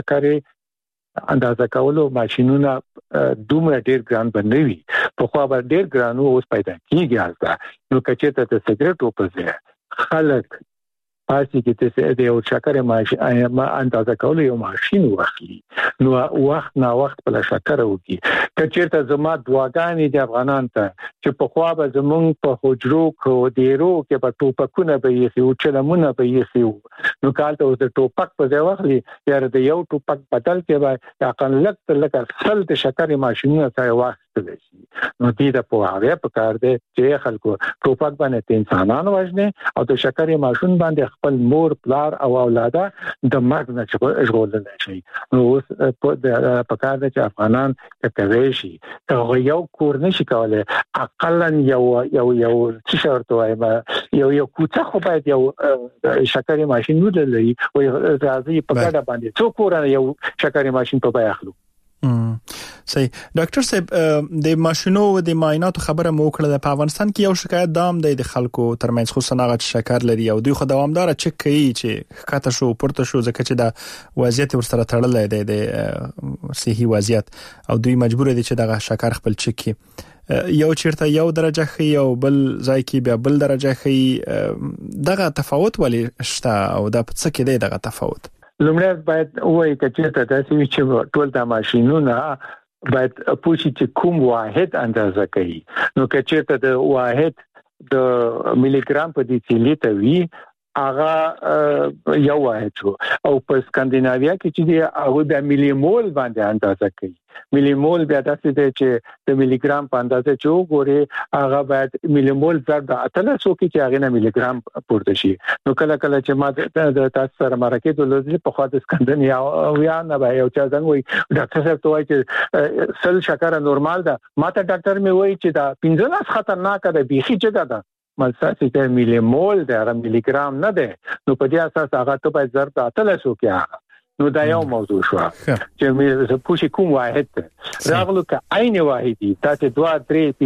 شکرې اندازه کولو ماشينونه دومره ډیر ګران بنوي په خو به ډیر ګرانو اوس پیدا کیږي حالت نو کچته د سیګریټو په ځای خلک پاسې کې ته د یو شکر ماشين ما اندازه کول یو ماشين واخلي نو وخت نا وخت په شکر وکي کچېرته زما دواګانې د افغانان ته چې په خوا به زمونږ په حجرو کې ډیرو کې په ټوپکونه به یې او چلمونه به یې نو کالته د ټوپک په ځای واخلي یاره د یو ټوپک بدل کې به اقل لک لک سل د شکر ماشينونه سره واخلي شي نو دې د په هغه په کار دی چې خلکو ټوپک باندې انسانانو وژني او د شکر ماشين باندې خپل مور پلار او اولاده د مرګ نه ژغورل شي نو اوس په کار دی چې افغانان کوي شي هغه یو کور نشي کولای اقلا یو یو یو څه شرط وایي یو یو کوڅه خو باید یو شکر ماشين ولري او راځي په کار باندې څو کور یو شکر ماشين په بیا اخلو صحیح ډاکټر صاحب د ماشينو د معایناتو خبره مو کړله په افغانستان کې یو شکایت دام دی د خلکو ترمنځ خصوصا هغه شکر لري او دوی خو دوامدار چک کوي چې کاته شو پورته شو ځکه چې د وضعیت ورسره تړلې دی د صحي وضعیت او دوی مجبور دي چې دغه شکر خپل چک کړي یو چیرته یو درجه خي او بل ځای کې بیا بل درجه خي دغه تفاوت ولې شته او دا څه کې دی دغه تفاوت لومړی باید وایي چې تاسو چې ټول د ماشينونو باید پوښتنه چې کوم واحد اندازه کوي نو کچېته د واحد د ملي ګرام په دې چې لته وی هغه یو واحد شو او په سکندیناویا کې چې دی هغه د ملي مول باندې اندازه کوي ملي مول بیا تاسو ته چې د ملي ګرام په اندازه چې وګوري هغه باید ملي مول ضرب اتلسو کې چې هغه نه ملي ګرام پورته شي نو کله کله چې ما د تاسو سره مرکه د لوزي په خاطر سکندیناویا او یا نه به یو څنګه وي ډاکټر صاحب ته وایي چې سل شکر نورمال ده ماته ډاکټر مې وایي چې دا پنځه خطرناک ده بيخي جګه ده ملساسي ته ملي مول ده هغه ملي ګرام نه ده نو په دې اساس هغه ته باید ضرب اتلسو کې نو دا یو موضوع شو چې موږ پوښي کوم واحد راغلو که عین واحدی تاسو دوه درې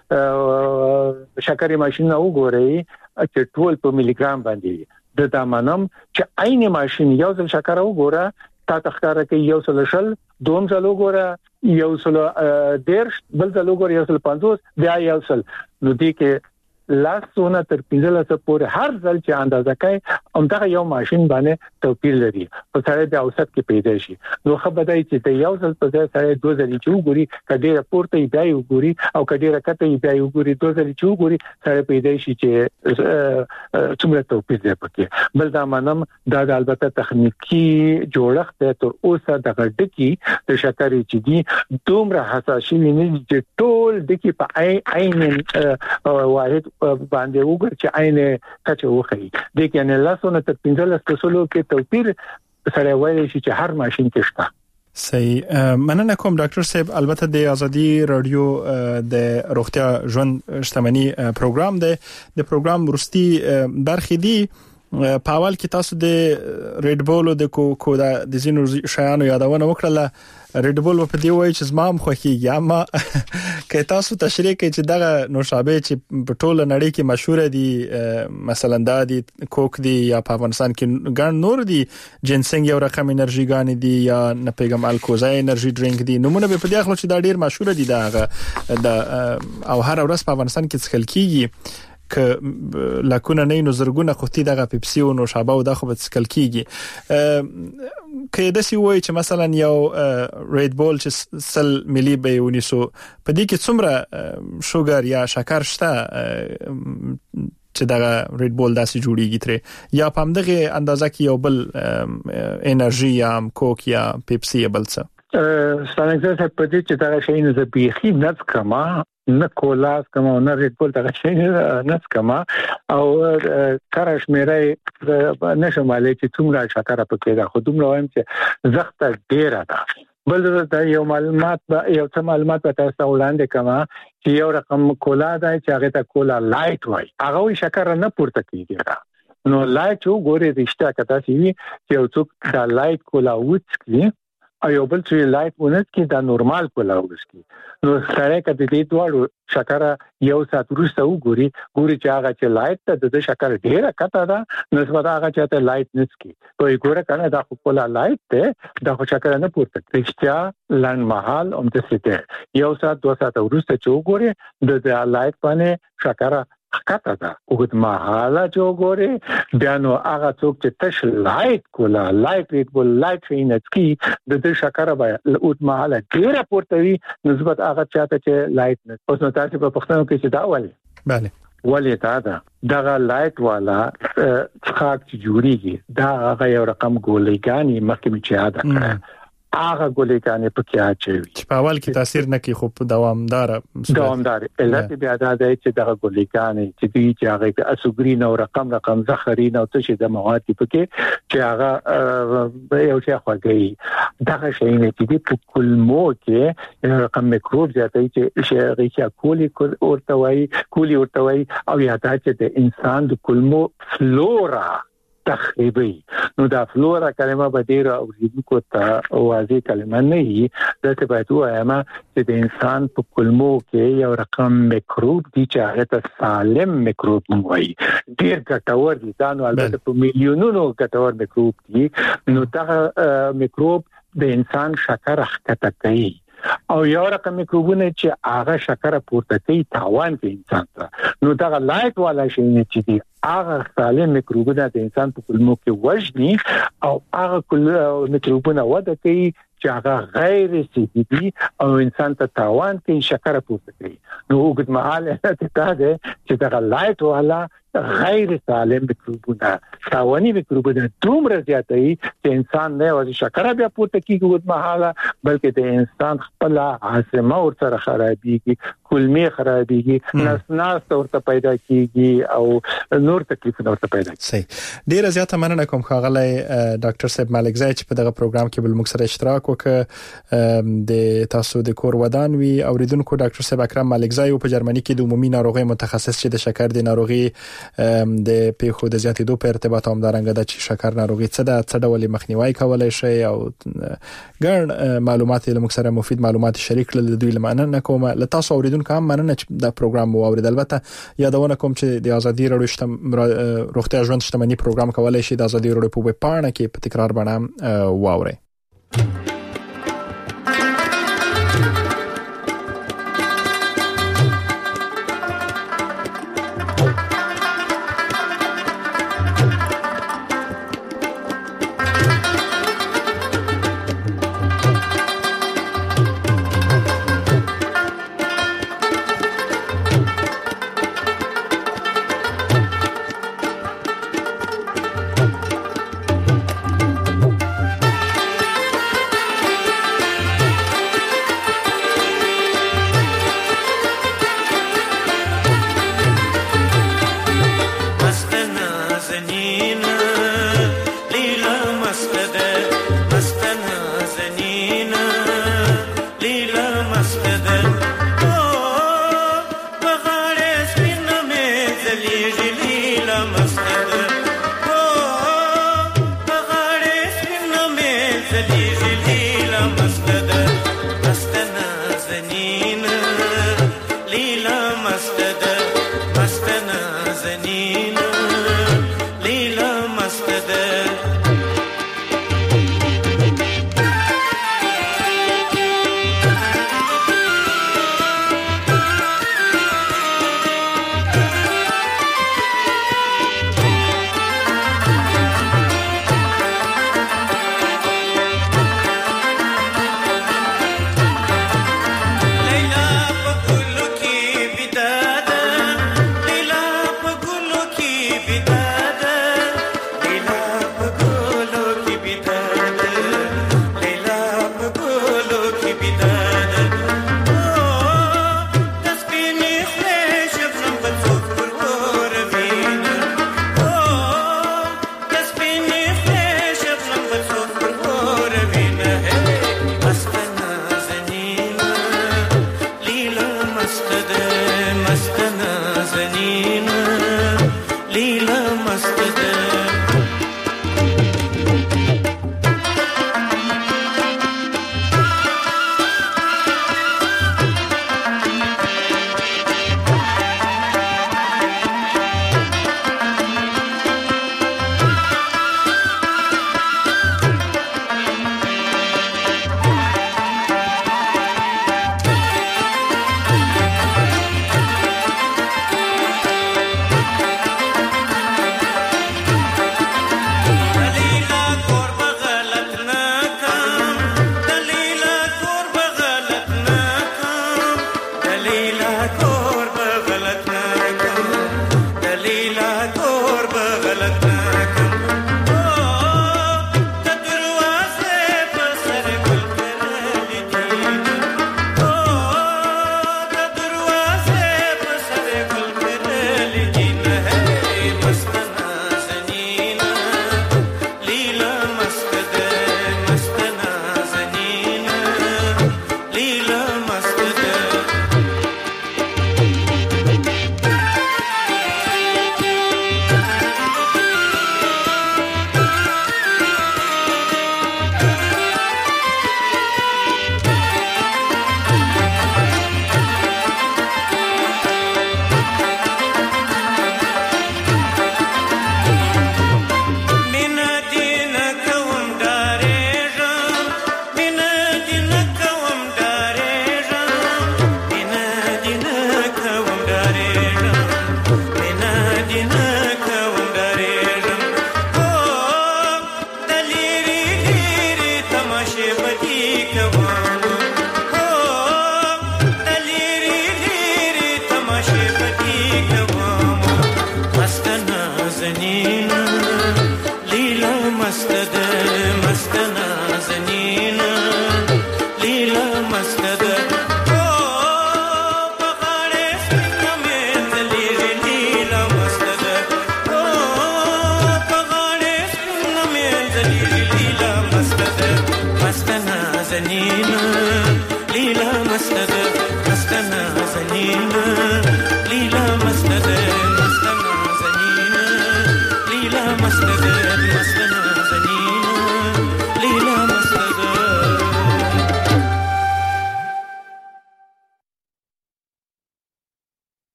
پنځه شکر ماشين وګورئ چې ټول په ملي ګرام باندې د دامنم چې عین ماشين یو ځل شکر وګوره تا تخکاره کې یو ځل شل دوم ځل وګوره یو ځل ډیر بل ځل وګوره یو ځل پنځوس بیا یو ځل نو دې کې لاسونه تر پنځلسه پورې هر ځل چې اندازه کوي همدغه یو ماشين باندې توپیر لري په سره د اوسط کې پیدا شي نو خبردای چې د یو ځل په ځای سره دوه ځلې چې وګوري کډه پورته بیا وګوري او کډه کته بیا وګوري دوه ځلې چې وګوري سره پیدا شي چې څومره توپیر دی پکې بل دا منم دا البته تخنیکی جوړښت تر اوسه د غډکی د شکر چې دي دومره حساسي نه چې ټول دکی په عین واحد باندې وګور چې عینه کچه وخی د کې نه لاسونه تر پنځلس کسلو کې توپیر سره وایي چې هر ماشين کې شته صحیح مننه کوم ډاکټر صاحب البته د ازادي رادیو د روغتیا ژوند شتمنۍ پروګرام د د پروګرام ورستي برخې دي په اول کې تاسو د ریډ بول او د کوکا د زینو شیانو یادونه وکړه. ریډ بول په دی وایي چې زما هم خوښیږي، اما که تاسو تشریح کوي چې دغه نوشابه چې په ټوله نړۍ کې مشهور دي، مثلا دا دي کوک دي یا په افغانستان کې ګڼ نور دي، جنسنګ یو رقم انرژي ګان دي یا نه پیغام الکوزا انرژي ډرینک دي، نمونه به په دې اخلو چې دا ډیر مشهور دي دغه د او هر ورځ په افغانستان کې څخل کیږي ک لکونه نه نو زرګونه قوتي دغه پیپسي او نوشابه او دغه په څخل کیږي. که د سی وای چې مثلا یو ریډ بول چې سل ملي به ونیسو په دې کې څومره شوګر یا شکر شته چې دا ریډ بول داسې جوړیږي ترې، یا په همدغه اندازه کې یو بل انرژي یا کوک یا پیپسي بل څه؟ ستانګزه په دې چې دا شي نه زبېخي نت کما نه کولاس کما نه ریډ بول دا شي نه کما او کارش مېره نشماله چې څومره شکر پکې دا خو دومره وایم چې زخته ډیره ده. بل دا یو معلومات به یو څه معلومات به تاسو وړاندې کما چې یو رقم کولا ده چې هغه ته کولا لایټ وای، هغه وی شکر نه پورته کیږي. نو لایټ وګوره رښتیا کته سی چې یو څوک دا لایټ کولا وڅکي او یو بل چې لایټ ونت کې دا نورمال کولا وڅکي، نو سره کته دې دوړو شکر یو سات ورسته وګوري ګوري چې هغه چې لایټ ته د شکر ډیره کته ده نسبت هغه چې ته لایټ نسکی په ګوره کنه دا کولا لایټ ته دا شکر نه پورته کېږي لاند محل هم د سته یو سات دوه سات ورسته چې وګوري د لایټ باندې شکر کته ده وګت محاله چې وګوري بیا نو هغه څوک چې تش لایټ کولا لایټ ریډ بول لایټ فینسکی د دې شکر به اوت محاله ډیره پورته وي نسبت هغه چاته چې لایټ نه. اوس نو تاسو په پښتنو کې چې دا ولې bale ولې تا دا دغه لایټ والا څخه چې جوړیږي دا هغه یو رقم ګولېګانی مخکې چې یاد کړه هغه ګولېګانی په کې اچوي چې په اول کې تاثیر نه کوي خو دوامدار دوامدار علت بیا دا دی چې دغه ګولېګانی چې دوی چې هغه اسوګرین او رقم رقم زخرین او څه د مواد په کې چې هغه یو څه خوږي دغه شی نه چې په کلمو کې رقم میکروب زیاتې چې شي چې کولی ورته وای کولی ورته وای او یا دا چې د انسان د کلمو فلورا تخریبي. نو دا فلورا کلمه به ډیره اوریدونکو ته واضح کلمه نه وي، دا ته باید وایم چې د انسان په کلمو کې یو رقم میکروب دي چې هغه ته سالم میکروب وایي، ډیر ګټور دي، دا نو البته په میلیونونو ګټور میکروب دي. نو دا میکروب د انسان شکر ښکته کوي او یو رقم میکروبونه چې هغه شکر پورته کوي تاوان کوي انسان ته. نو دا لایټ والا شي نه چې دي هغه سالم میکروبونه د انسان په کلمو کې وژني او هغه کل میکروبونه وده کوي چې هغه غیر صحي دي او انسان ته تاوان کوي شکر پورته کوي. نو وګت محاله ته ده چې دا لایټ والا غیر سالم میکروبونه تاواني میکروبونه دومره زیاتې چې انسان نه وځي شکر بیا پورته کیږي وګت محاله بلکې د انسان خپل عاصمه ورته خرابيږي، کلمې خرابيږي، نسناس ورته پیدا کیږي او نور تکلیفونه ورته پیدا کیږي. صحیح. ډیره زیاته مننه کوم خاغلی ډاکټر صاحب ملکزی چې په دغه پروګرام کې بل موږ سره اشتراک وکړ. د تاسو د کور ودان وی اوریدونکو ډاکټر صاحب اکرم ملکزی په جرمني کې د عمومي ناروغي متخصص چې د شکر د ناروغي د پیښو د زیاتېدو په ارتباط هم دارنګه د چې شکر ناروغي څه د څه ډول مخنیوي کولای شي او ګڼ معلومات له مکسره مفید معلومات شریک کړل. دوی لمنه کوم له تاسو اوریدونکو هم مننه چې د پروګرام مو اوریدل. البته یادونه کوم چې د ازادي رادیو شته روغتیا ژوند شتمنۍ پروګرام کولای شي د ازادي رادیو په ویب پاڼه کې په تکرار باندې واوري.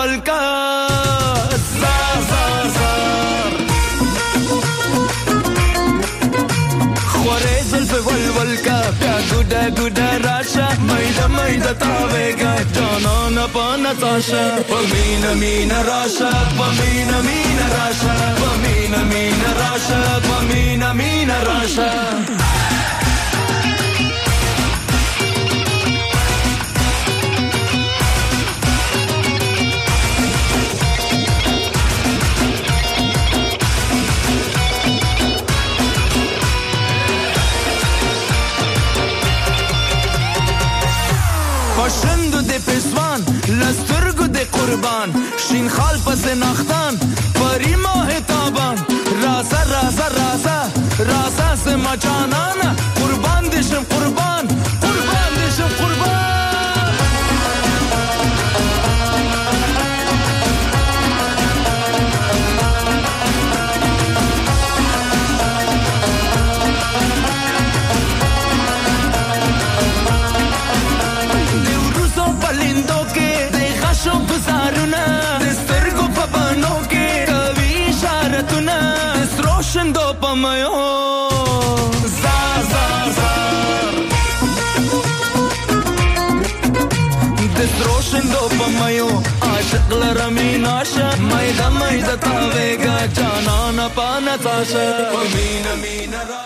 ولکا زار زار زار خوره زلف ولولکا بیا گودا گودا راشا میدا میدا تاویگا جانانا پا نتاشا پمینا مینا راشا پمینا مینا راشا پمینا مینا راشا پمینا مینا راشا پاشندو دی پسوان لسترگو دی قربان شین خال پس نختان پری ماه تابان راسا راسا راسا راسا سے مچانانا قربان دیشم قربان قربان دیشم قربان شندو پمایو زار زار زار دسترو شندو پمایو عاشق لرمی ناشا میدا میدا تاویگا جانانا پا نتاشا پمینا مینا